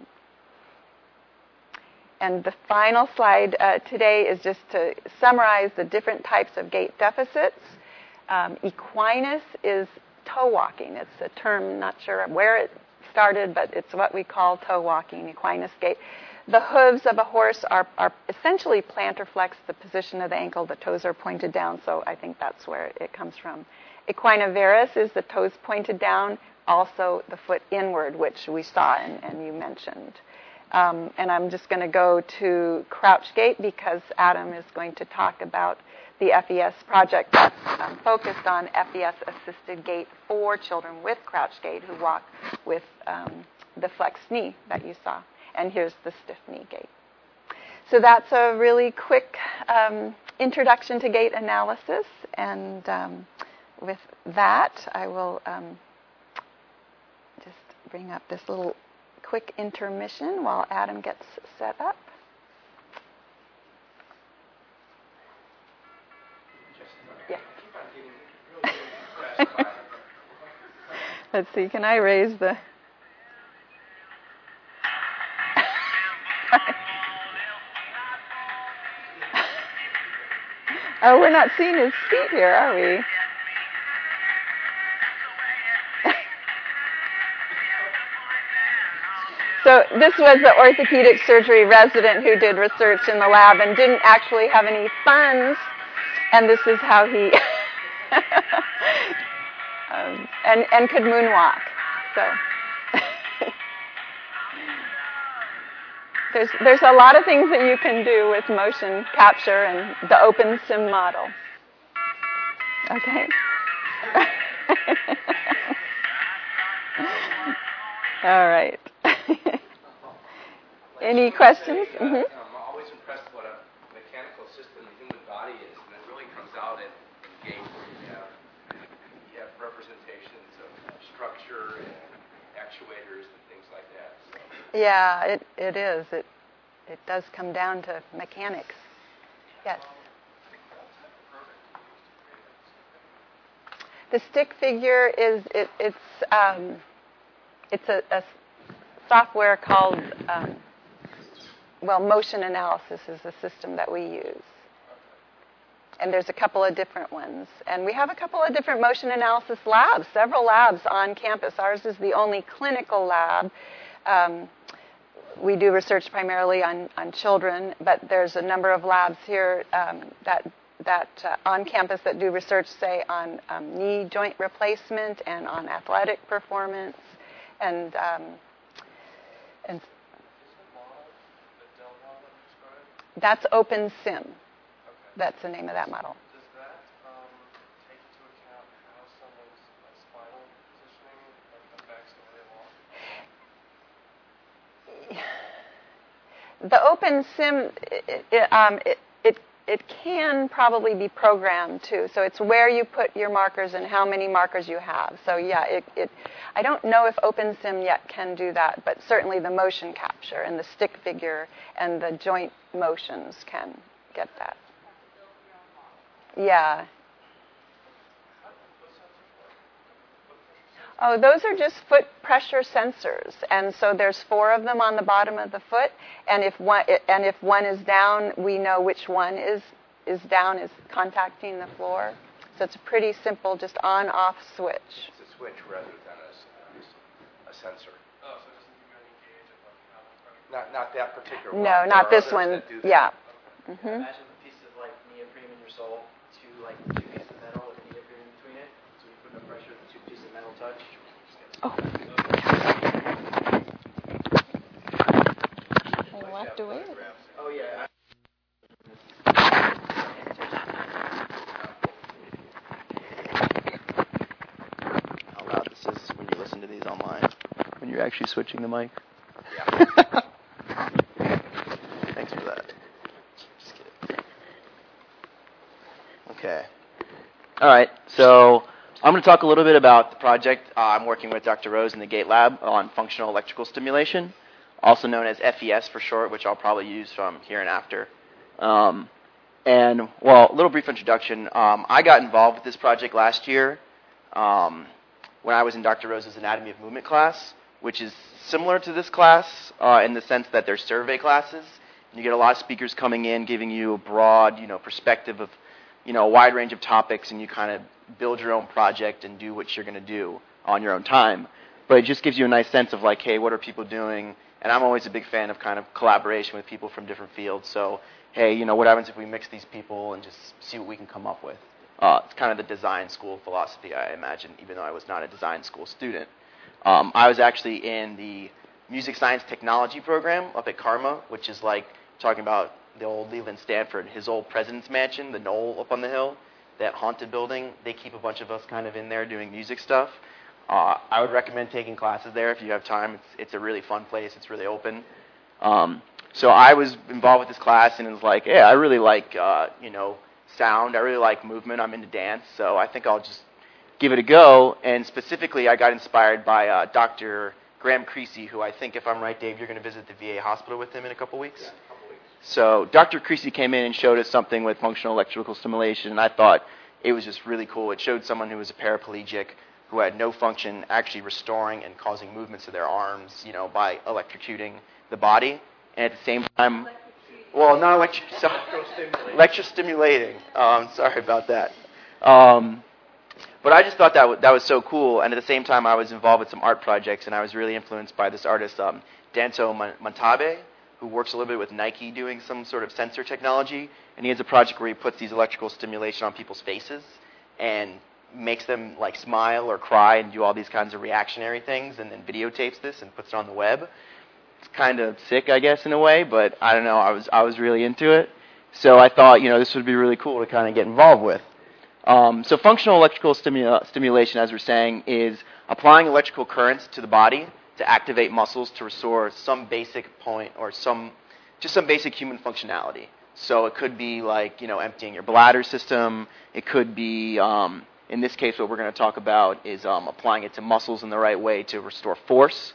And the final slide uh, today is just to summarize the different types of gait deficits. Um, equinus is toe walking. It's a term, not sure where it started, but it's what we call toe walking, equinus gait. The hooves of a horse are, are essentially plantar flex, the position of the ankle. The toes are pointed down, so I think that's where it comes from. Equinovarus is the toes pointed down, also the foot inward, which we saw and, and you mentioned. Um, and I'm just going to go to crouch gait because Adam is going to talk about the F E S project that's um, focused on F E S-assisted gait for children with crouch gait who walk with um, the flexed knee that you saw. And here's the stiff knee gait. So that's a really quick um, introduction to gait analysis. And um, with that, I will um, just bring up this little quick intermission while Adam gets set up. Yeah. Let's see, can I raise the... Oh, we're not seeing his feet here, are we? So this was the orthopedic surgery resident who did research in the lab and didn't actually have any funds, and this is how he um, and and could moonwalk. So there's there's a lot of things that you can do with motion capture and the OpenSim model. Okay. All right. Any questions? Really, uh, mm-hmm. I'm always impressed what a mechanical system the human body is, and it really comes out in, in gait. You have, you have representations of structure and actuators and things like that. So. Yeah, it, it is. It it does come down to mechanics. Yes. The stick figure is it, it's um, it's a, a software called um, well, motion analysis is the system that we use. And there's a couple of different ones. And we have a couple of different motion analysis labs, several labs on campus. Ours is the only clinical lab. Um, we do research primarily on, on children, but there's a number of labs here um, that that uh, on campus that do research, say, on um, knee joint replacement and on athletic performance. And um, and that's OpenSim. Okay. That's the name of that model. Does that um, take into account how someone's uh, spinal positioning affects the way they walk? The OpenSim, it, it, um, it, it, it can probably be programmed too. So it's where you put your markers and how many markers you have. So yeah, it, it, I don't know if OpenSim yet can do that, but certainly the motion capture and the stick figure and the joint motions can get that. Yeah. Oh, those are just foot pressure sensors, and so there's four of them on the bottom of the foot, and if one and if one is down, we know which one is is down, is contacting the floor. So it's a pretty simple, just on-off switch. It's a switch rather than a, a sensor. Oh, so it doesn't give you any gauge of like how much pressure? Not not that particular one. No, There not are this others one. that do that. Yeah. Okay. Mm-hmm. Imagine the pieces of like neoprene in your sole, two like two pieces of metal with neoprene in between it. So you put no pressure, the two pieces of metal touch. Oh. I walked away. Oh yeah. How loud this is when you listen to these online, when you're actually switching the mic. Yeah. All right, so I'm going to talk a little bit about the project. Uh, I'm working with Doctor Rose in the GATE lab on functional electrical stimulation, also known as F E S for short, which I'll probably use from here and after. Um, and, well, a little brief introduction. Um, I got involved with this project last year um, when I was in Doctor Rose's Anatomy of Movement class, which is similar to this class uh, in the sense that they're survey classes. You get a lot of speakers coming in, giving you a broad, you know, perspective of, you know, a wide range of topics, and you kind of build your own project and do what you're going to do on your own time. But it just gives you a nice sense of like, hey, what are people doing? And I'm always a big fan of kind of collaboration with people from different fields. So, hey, you know, what happens if we mix these people and just see what we can come up with? Uh, it's kind of the design school philosophy, I imagine, even though I was not a design school student. Um, I was actually in the music science technology program up at Karma, which is like talking about the old Leland Stanford, his old president's mansion, the knoll up on the hill, that haunted building. They keep a bunch of us kind of in there doing music stuff. Uh, I would recommend taking classes there if you have time. It's, it's a really fun place. It's really open. Um, so I was involved with this class, and it was like, yeah, I really like, uh, you know, sound. I really like movement. I'm into dance, so I think I'll just give it a go. And specifically, I got inspired by uh, Doctor Graham Creasy, who I think, if I'm right, Dave, you're going to visit the V A hospital with him in a couple weeks? Yeah. So Doctor Creasy came in and showed us something with functional electrical stimulation, and I thought it was just really cool. It showed someone who was a paraplegic, who had no function, actually restoring and causing movements of their arms, you know, by electrocuting the body. And at the same time, well, not electric, so, electrostimulating. Um, sorry about that. Um, but I just thought that w- that was so cool. And at the same time, I was involved with some art projects, and I was really influenced by this artist, um, Danto Montabe, who works a little bit with Nike doing some sort of sensor technology. And he has a project where he puts these electrical stimulation on people's faces and makes them like smile or cry and do all these kinds of reactionary things, and then videotapes this and puts it on the web. It's kind of sick, I guess, in a way, but I don't know. I was I was really into it. So I thought, you know, this would be really cool to kind of get involved with. Um, so functional electrical stimu- stimulation, as we're saying, is applying electrical currents to the body to activate muscles to restore some basic point or some just some basic human functionality. So it could be like, you know, emptying your bladder system. It could be, um, in this case, what we're going to talk about is um, applying it to muscles in the right way to restore force.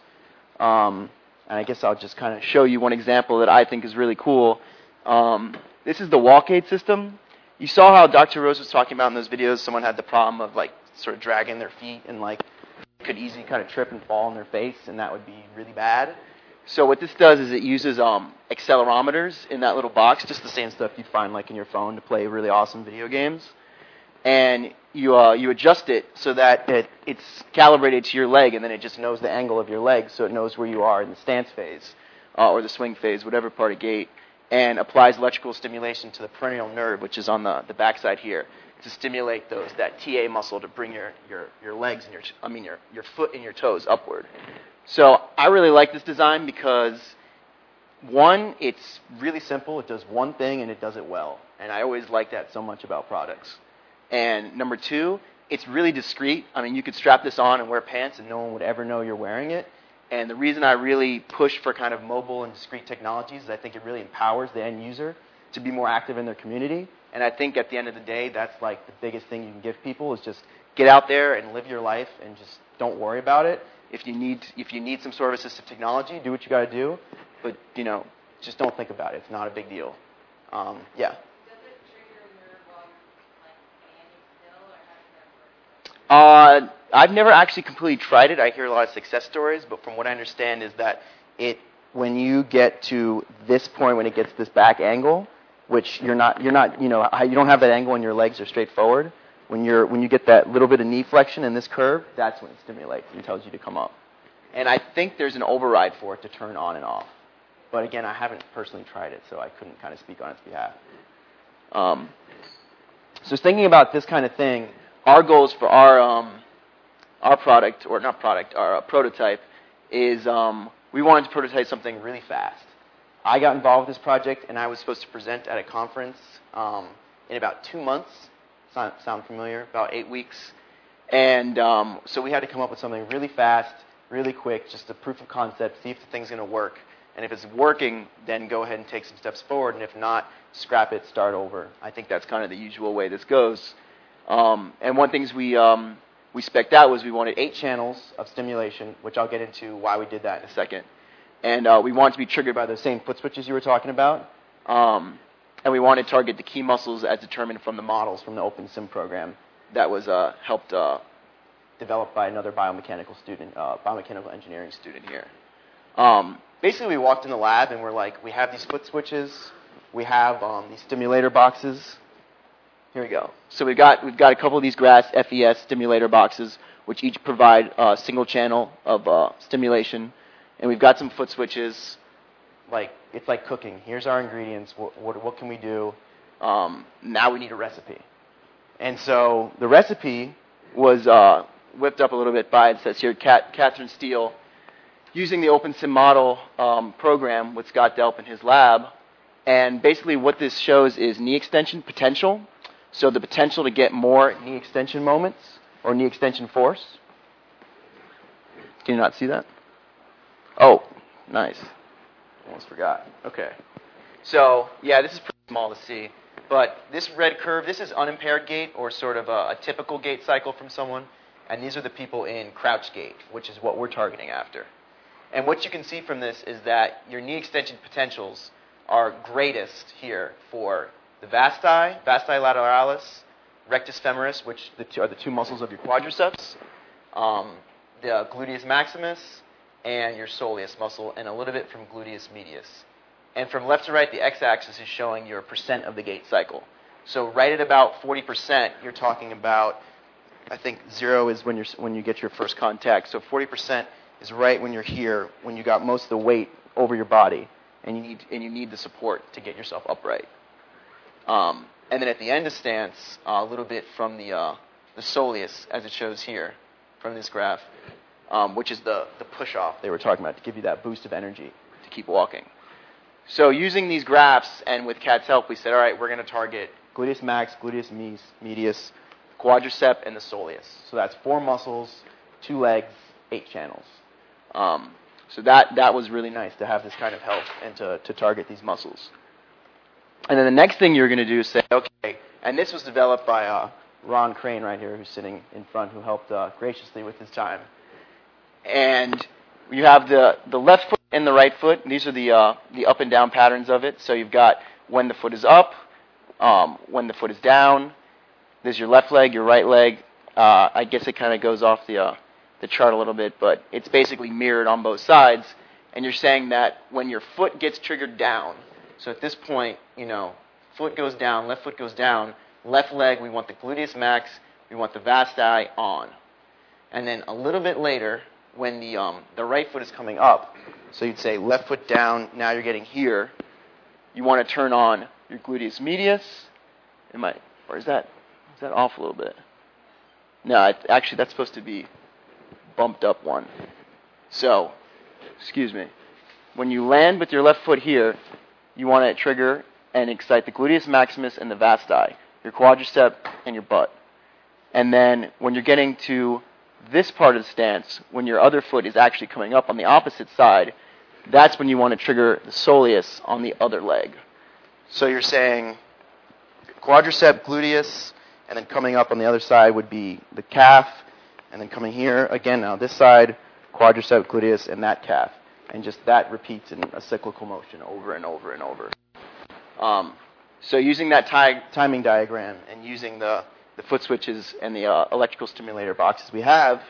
Um, and I guess I'll just kind of show you one example that I think is really cool. Um, this is the walk-aid system. You saw how Doctor Rose was talking about in those videos. Someone had the problem of like sort of dragging their feet and like could easily kind of trip and fall on their face, and that would be really bad. So what this does is it uses um, accelerometers in that little box, just the same stuff you'd find like in your phone to play really awesome video games. And you uh, you adjust it so that it, it's calibrated to your leg, and then it just knows the angle of your leg, so it knows where you are in the stance phase uh, or the swing phase, whatever part of gait, and applies electrical stimulation to the peroneal nerve, which is on the, the backside here, to stimulate those that T A muscle to bring your, your, your legs and your I mean your your foot and your toes upward. So I really like this design because, one, it's really simple. It does one thing and it does it well, and I always like that so much about products. And number two, it's really discreet. I mean, you could strap this on and wear pants and no one would ever know you're wearing it. And the reason I really push for kind of mobile and discreet technologies is I think it really empowers the end user to be more active in their community. And I think at the end of the day, that's like the biggest thing you can give people is just get out there and live your life and just don't worry about it. If you need if you need some sort of assistive technology, do what you got to do. But, you know, just don't think about it. It's not a big deal. Um, yeah. Uh, I've never actually completely tried it. I hear a lot of success stories, but from what I understand is that it, when you get to this point, when it gets this back angle, which you're not, you're not, you know, you don't have that angle when your legs are straight forward. When you're, when you get that little bit of knee flexion in this curve, that's when it stimulates and tells you to come up. And I think there's an override for it to turn on and off. But again, I haven't personally tried it, so I couldn't kind of speak on its behalf. Um, so thinking about this kind of thing, our goals for our um, our product, or not product, our uh, prototype, is um, we wanted to prototype something really fast. I got involved with this project, and I was supposed to present at a conference um, in about two months. Sound, sound familiar? About eight weeks. And um, so we had to come up with something really fast, really quick, just a proof of concept, see if the thing's going to work. And if it's working, then go ahead and take some steps forward. And if not, scrap it, start over. I think that's kind of the usual way this goes. Um, and one things we um, we spec'd out was we wanted eight channels of stimulation, which I'll get into why we did that in a second. And uh, we wanted to be triggered by those same foot switches you were talking about. Um, and we wanted to target the key muscles as determined from the models from the OpenSim program that was uh, helped uh, developed by another biomechanical student, uh, biomechanical engineering student here. Um, basically, we walked in the lab and we're like, we have these foot switches, we have um, these stimulator boxes. Here we go. So we've got we've got a couple of these Grass F E S stimulator boxes, which each provide a single channel of uh, stimulation, and we've got some foot switches. Like it's like cooking. Here's our ingredients. What what, what can we do? Um, now we need a recipe. And so the recipe was uh, whipped up a little bit by, it says here, Kat, Catherine Steele, using the OpenSim model um, program with Scott Delp in his lab. And basically what this shows is knee extension potential. So the potential to get more knee extension moments or knee extension force. Can you not see that? Oh, nice. Almost forgot. Okay. So, yeah, this is pretty small to see. But this red curve, this is unimpaired gait or sort of a, a typical gait cycle from someone. And these are the people in crouch gait, which is what we're targeting after. And what you can see from this is that your knee extension potentials are greatest here for the vasti, vasti lateralis, rectus femoris, which the two, are the two muscles of your quadriceps, um, the gluteus maximus, and your soleus muscle, and a little bit from gluteus medius. And from left to right, the x-axis is showing your percent of the gait cycle. So right at about forty percent, you're talking about, I think zero is when, you're, when you get your first contact. So forty percent is right when you're here, when you got most of the weight over your body, and you need, and you need the support to get yourself upright. Um, and then at the end of stance, uh, a little bit from the, uh, the soleus, as it shows here from this graph, um, which is the, the push-off they were talking about to give you that boost of energy to keep walking. So using these graphs and with Kat's help, we said, all right, we're going to target gluteus max, gluteus medius, quadricep, and the soleus. So that's four muscles, two legs, eight channels. Um, so that, that was really nice to have this kind of help and to, to target these muscles. And then the next thing you're going to do is say, okay, and this was developed by uh, Ron Crane right here, who's sitting in front, who helped uh, graciously with his time. And you have the, the left foot and the right foot. These are the uh, the up and down patterns of it. So you've got when the foot is up, um, when the foot is down. There's your left leg, your right leg. Uh, I guess it kind of goes off the uh, the chart a little bit, but it's basically mirrored on both sides. And you're saying that when your foot gets triggered down, so at this point, you know, foot goes down, left foot goes down, left leg, we want the gluteus max, we want the vasti on. And then a little bit later, when the um, the right foot is coming up, so you'd say left foot down, now you're getting here, you want to turn on your gluteus medius. Am I, or is that, is that off a little bit? No, it, actually that's supposed to be bumped up one. So, excuse me. When you land with your left foot here, you want to trigger and excite the gluteus maximus and the vasti, your quadricep and your butt. And then when you're getting to this part of the stance, when your other foot is actually coming up on the opposite side, that's when you want to trigger the soleus on the other leg. So you're saying quadricep, gluteus, and then coming up on the other side would be the calf, and then coming here, again now this side, quadricep, gluteus, and that calf. And just that repeats in a cyclical motion over and over and over. Um, so using that ti- timing diagram and using the, the foot switches and the uh, electrical stimulator boxes we have,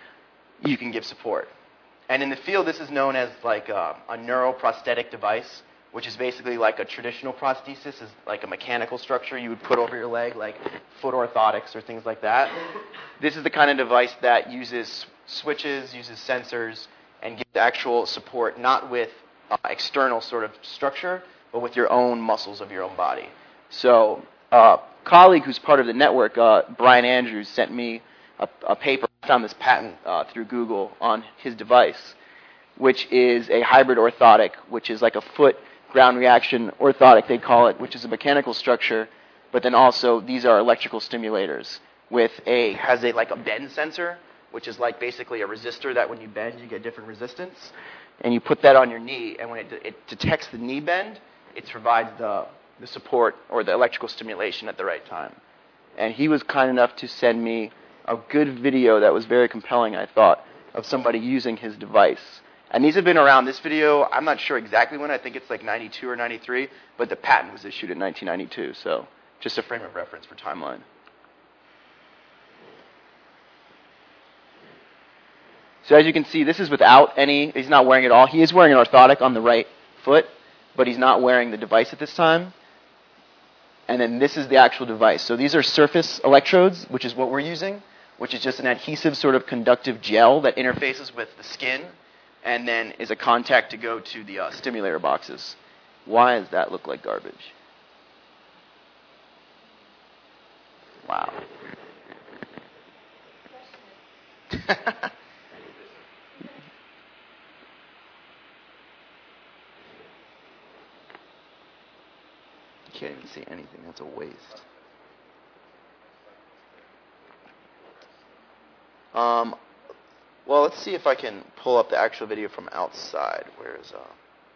you can give support. And in the field, this is known as like a, a neuroprosthetic device, which is basically like a traditional prosthesis, is like a mechanical structure you would put over your leg, like foot orthotics or things like that. This is the kind of device that uses switches, uses sensors, and gives actual support, not with uh, external sort of structure, but with your own muscles of your own body. So uh, a colleague who's part of the network, uh, Brian Andrews, sent me a, a paper. I found this patent uh, through Google on his device, which is a hybrid orthotic, which is like a foot ground reaction orthotic, they call it, which is a mechanical structure, but then also these are electrical stimulators with a, has a like a bend sensor, which is like basically a resistor that when you bend, you get different resistance. And you put that on your knee, and when it, it detects the knee bend, it provides the, the support or the electrical stimulation at the right time. And he was kind enough to send me a good video that was very compelling, I thought, of somebody using his device. And these have been around. This video, I'm not sure exactly when. I think it's like ninety-two or ninety-three, but the patent was issued in nineteen ninety-two. So just a frame of reference for timeline. So as you can see, this is without any, he's not wearing it all. He is wearing an orthotic on the right foot, but he's not wearing the device at this time. And then this is the actual device. So these are surface electrodes, which is what we're using, which is just an adhesive sort of conductive gel that interfaces with the skin and then is a contact to go to the uh, stimulator boxes. Why does that look like garbage? Wow. Can't even see anything. That's a waste. Um, well, let's see if I can pull up the actual video from outside. Where is uh?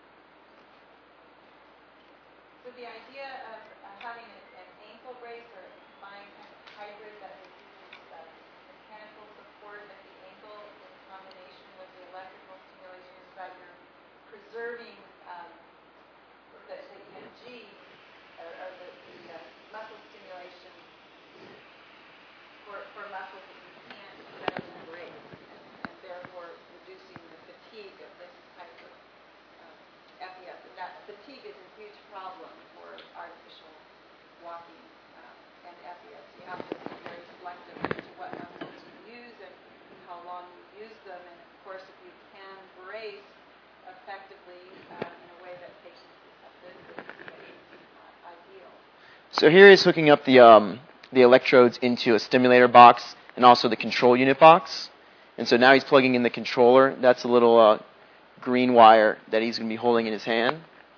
So the idea of uh, having an ankle brace or a combined kind of hybrid that uses uh, mechanical support at the ankle in combination with the electrical stimulation so that you're preserving um, the, the E M G or, or the, the uh, muscle stimulation for, for muscles that you can't readily brace, and, and therefore reducing the fatigue of this type of uh, F E S. And that fatigue is a huge problem for artificial walking uh, and F E S. You have to be very selective as to what muscles you use and how long you use them. And of course, if you can brace effectively uh, in a way that patients have this, it's not ideal. So here he's hooking up the um, the electrodes into a stimulator box and also the control unit box. And so now he's plugging in the controller. That's a little uh, green wire that he's going to be holding in his hand.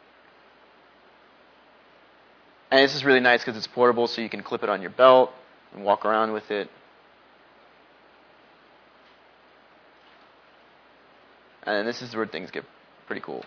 And this is really nice because it's portable, so you can clip it on your belt and walk around with it. And this is where things get pretty cool.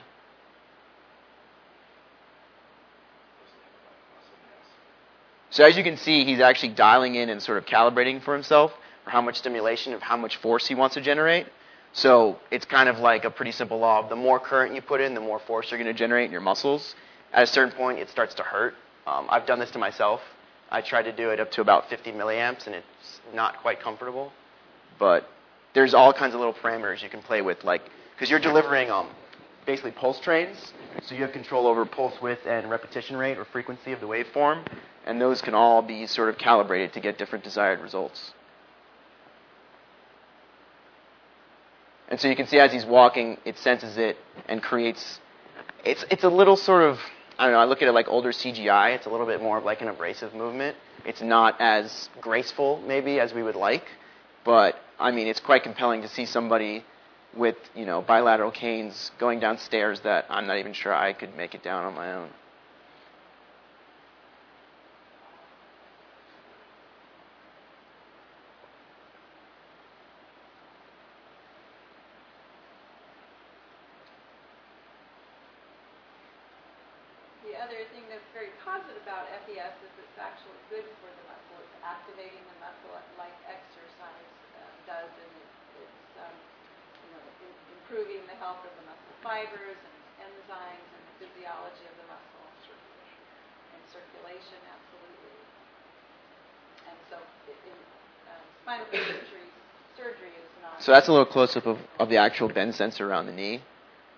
So as you can see, he's actually dialing in and sort of calibrating for himself for how much stimulation, of how much force he wants to generate. So it's kind of like a pretty simple law of the more current you put in, the more force you're going to generate in your muscles. At a certain point, it starts to hurt. Um, I've done this to myself. I tried to do it up to about fifty milliamps, and it's not quite comfortable. But there's all kinds of little parameters you can play with, like because you're delivering um, basically pulse trains, so you have control over pulse width and repetition rate or frequency of the waveform, and those can all be sort of calibrated to get different desired results. And so you can see as he's walking, it senses it and creates, it's it's a little sort of, I don't know, I look at it like older C G I. It's a little bit more of like an abrasive movement. It's not as graceful, maybe, as we would like, but, I mean, it's quite compelling to see somebody with, you know, bilateral canes going down stairs that I'm not even sure I could make it down on my own. The other thing that's very positive about F E S is it's actually good for the muscle. It's activating the muscle like exercise uh, does, and it, it's um, you know in, improving the health of the muscle fibers and enzymes and the physiology of the muscle and circulation, absolutely. And so, in um, spinal cord injury, surgery is not. So that's a little close up of, of the actual bend sensor around the knee.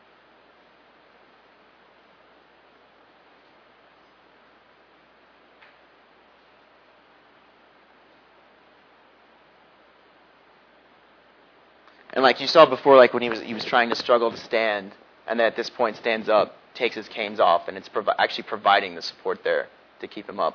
And like you saw before, like when he was he was trying to struggle to stand, and then at this point stands up, takes his canes off, and it's provi- actually providing the support there to keep him up.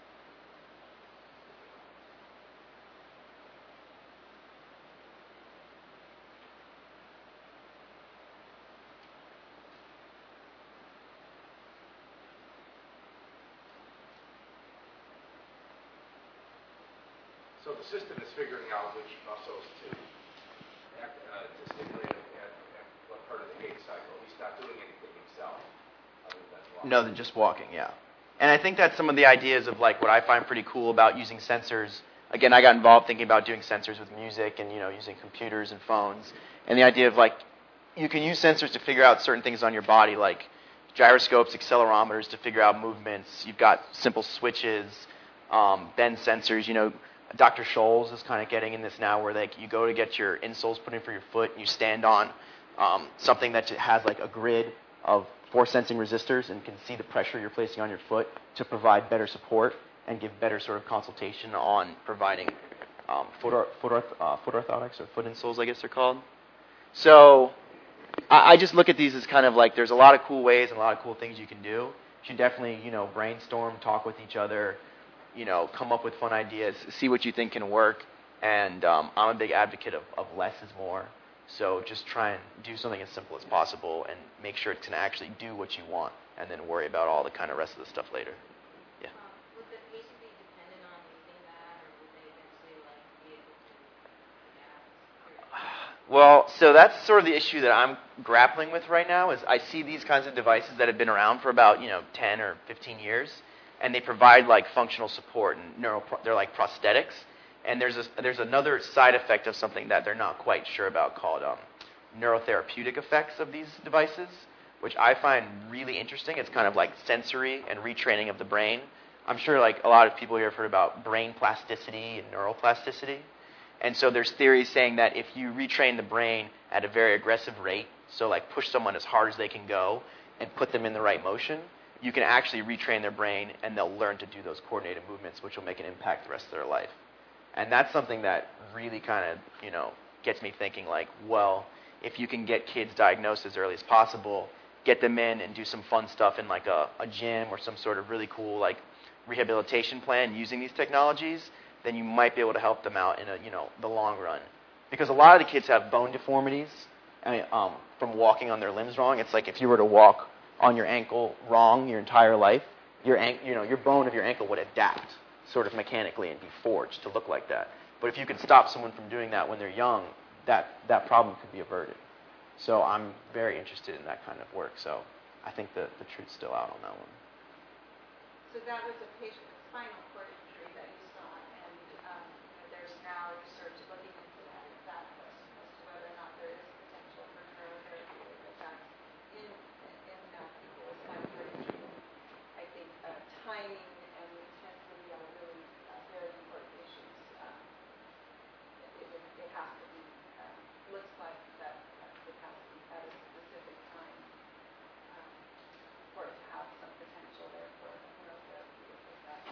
So the system is figuring out which muscles to act, uh, to stimulate at, at what part of the gait cycle. He's not doing anything himself other than walking. No, than just walking, yeah. And I think that's some of the ideas of like what I find pretty cool about using sensors. Again, I got involved thinking about doing sensors with music and, you know, using computers and phones. And the idea of like you can use sensors to figure out certain things on your body, like gyroscopes, accelerometers to figure out movements. You've got simple switches, um, bend sensors. You know, Doctor Scholes is kind of getting in this now where like you go to get your insoles put in for your foot and you stand on um, something that has like a grid of force sensing resistors and can see the pressure you're placing on your foot to provide better support and give better sort of consultation on providing um, foot, or, foot, orth, uh, foot orthotics or foot insoles, I guess they're called. So I, I just look at these as kind of like there's a lot of cool ways and a lot of cool things you can do. You should definitely, you know, brainstorm, talk with each other, you know, come up with fun ideas, see what you think can work. And um, I'm a big advocate of, of less is more. So just try and do something as simple as possible and make sure it can actually do what you want and then worry about all the kind of rest of the stuff later. Yeah. Um, would the patient be dependent on using that, or would they eventually like be able to adapt? Well, so that's sort of the issue that I'm grappling with right now is I see these kinds of devices that have been around for about, you know, ten or fifteen years, and they provide like functional support and neuro, they're like prosthetics. And there's a, there's another side effect of something that they're not quite sure about called um, neurotherapeutic effects of these devices, which I find really interesting. It's kind of like sensory and retraining of the brain. I'm sure like a lot of people here have heard about brain plasticity and neuroplasticity. And so there's theories saying that if you retrain the brain at a very aggressive rate, so like push someone as hard as they can go and put them in the right motion, you can actually retrain their brain and they'll learn to do those coordinated movements, which will make an impact the rest of their life. And that's something that really kind of, you know, gets me thinking like, well, if you can get kids diagnosed as early as possible, get them in and do some fun stuff in like a, a gym or some sort of really cool like rehabilitation plan using these technologies, then you might be able to help them out in a, you know, the long run. Because a lot of the kids have bone deformities I mean, um, from walking on their limbs wrong. It's like if you were to walk on your ankle wrong your entire life, your an- you know, your bone of your ankle would adapt sort of mechanically and be forged to look like that. But if you can stop someone from doing that when they're young, that, that problem could be averted. So I'm very interested in that kind of work. So I think the, the truth's still out on that one. So that was a patient with spinal cord injury that you saw, and um, there's now research looking into that exact question as to whether or not there is potential for neurotherapeutic effects in, in uh, people with spinal cord injury. I think uh, timing and intensity are really uh, very important issues. Um, it, it, it has to be, uh, looks like that uh, it has to be at a specific time um, for it to have some potential there for neurotherapeutic effects.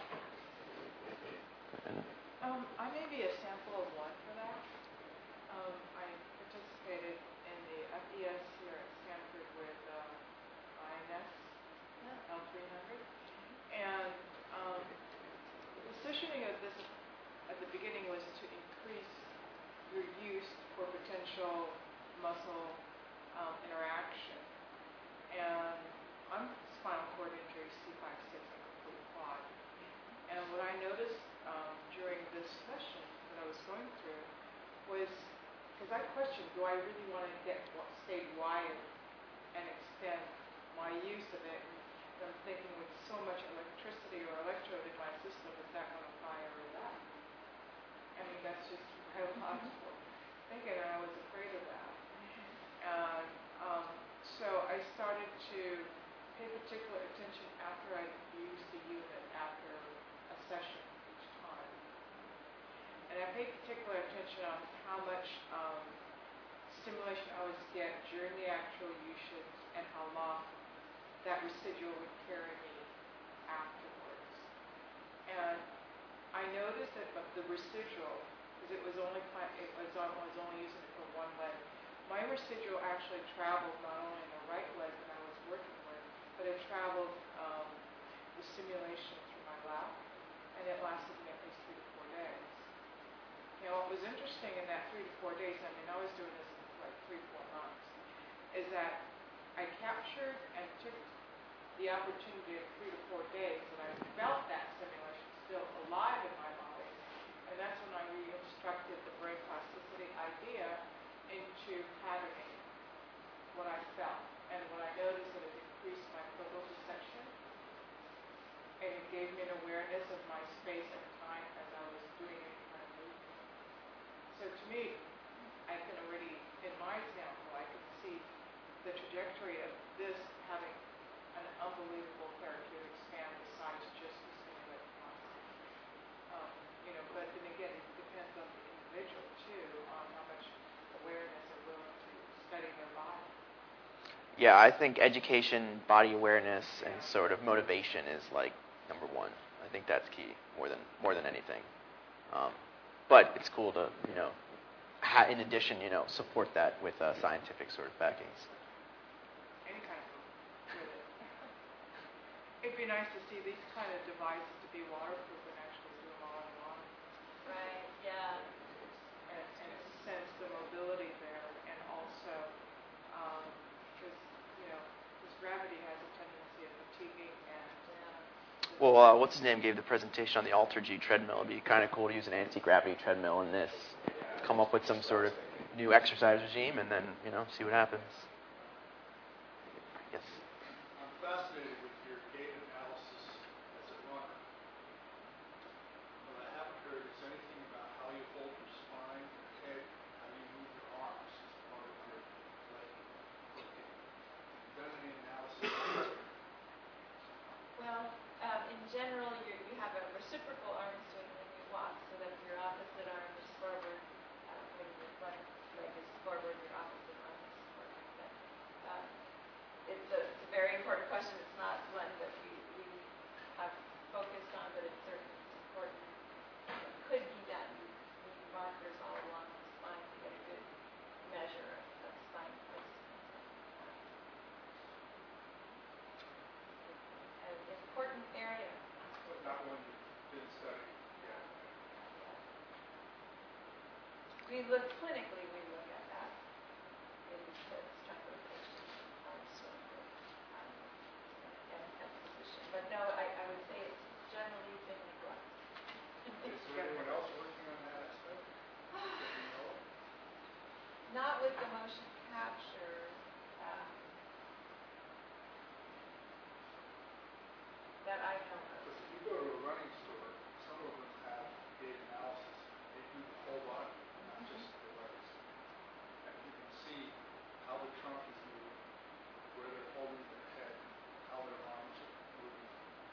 Um, I may be a sample of one for that. Um, I participated in the F E S here at Stanford with um, I N S L three hundred. And um, the positioning of this at the beginning was to increase your use for potential muscle um, interaction. And I'm spinal cord injury C five six and complete quad. And what I noticed um, during this session that I was going through was, because I questioned, do I really want to get stay wired and extend my use of it? And I'm thinking with so much electricity or electrode in my system, is that going to fire it up? I mean, that's just biological thinking, and I was afraid of that. And um, so I started to pay particular attention after I used the unit after a session each time. And I paid particular attention on how much um, stimulation I was get during the actual usage and how long that residual would carry me afterwards. And I noticed that the residual, because it was only it was, on, was only using it for one leg, my residual actually traveled not only in the right leg that I was working with, but it traveled um, the stimulation through my lap, and it lasted me at least three to four days. Now, what was interesting in that three to four days, I mean, I was doing this for like three, four months, is that I captured and took the opportunity of three to four days that I felt that stimulation still alive in my body, and that's when I reconstructed the brain plasticity idea into patterning what I felt. And when I noticed that it increased my focal section, me, I can already, in my example, I could see the trajectory of this having an unbelievable therapeutic span besides just the stimulated process. Um, you know, but then again, it depends on the individual too, on how much awareness they're willing to study their body. Yeah, I think education, body awareness, and sort of motivation is like number one. I think that's key more than more than anything. Um, but it's cool to, you know, ha- in addition, you know, support that with uh, scientific sort of backings. Any kind of with it. It'd be nice to see these kind of devices to be waterproof and actually do them all in one. Right, yeah. And, and sense the mobility there, and also, because, you know, because gravity has a tendency of fatiguing and... Well, uh, what's his name gave the presentation on the AlterG treadmill. It'd be kind of cool to use an anti-gravity treadmill in this, come up with some sort of new exercise regime, and then, you know, see what happens. Yes? I'm fascinated with your gait analysis as a runner. What I haven't heard is anything about how you hold your spine, your head, how you move your arms as part of your leg working. Have you done any analysis of that? Well, um, in general, you you have a reciprocal arm swing when you walk, so that your opposite arm is forward, uh, when your one leg is forward, your opposite arm is forward. But um, it's, a, it's a very important question. It's not one that we, we have focused on, but it's certainly it's important. It could be done. We need markers all along the spine to get a good measure of, of spine placement. An important area. But not one you've been studying yet. We look clinically, we look at that. In the strangulation, arm swing, um, and, and position. But no, I, I would say it's generally been neglected. Is there anyone else working on that aspect? That you know of? Not with the motion capture. Um, that I know of. Because if you go to a running store, some of them have gait analysis. They do the whole body, not just the legs. And you can see how the trunk is moving, where they're holding their head, how their arms are moving.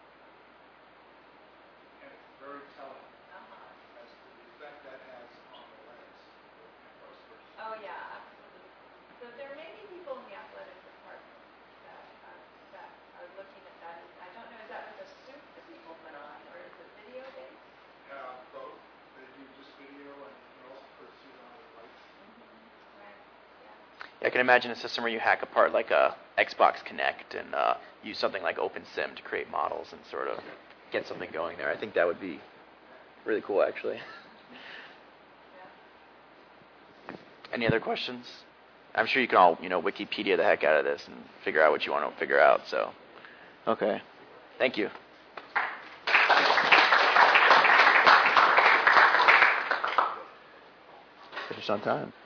And it's very telling Uh-huh. as to the effect that has on the legs and vice versa. Oh yeah, absolutely. So there may be people in the athletic department that are, that are looking at that. I don't know, is that with a suit that people put on, or is it video based? Uh, both. They do just video, and you can also put a suit on with lights. Mm-hmm. Right. I Yeah. can imagine a system where you hack apart like a Xbox Connect and uh, use something like OpenSim to create models and sort of get something going there. I think that would be really cool, actually. Yeah. Any other questions? I'm sure you can all, you know, Wikipedia the heck out of this and figure out what you want to figure out. So, okay, thank you. Finished on time.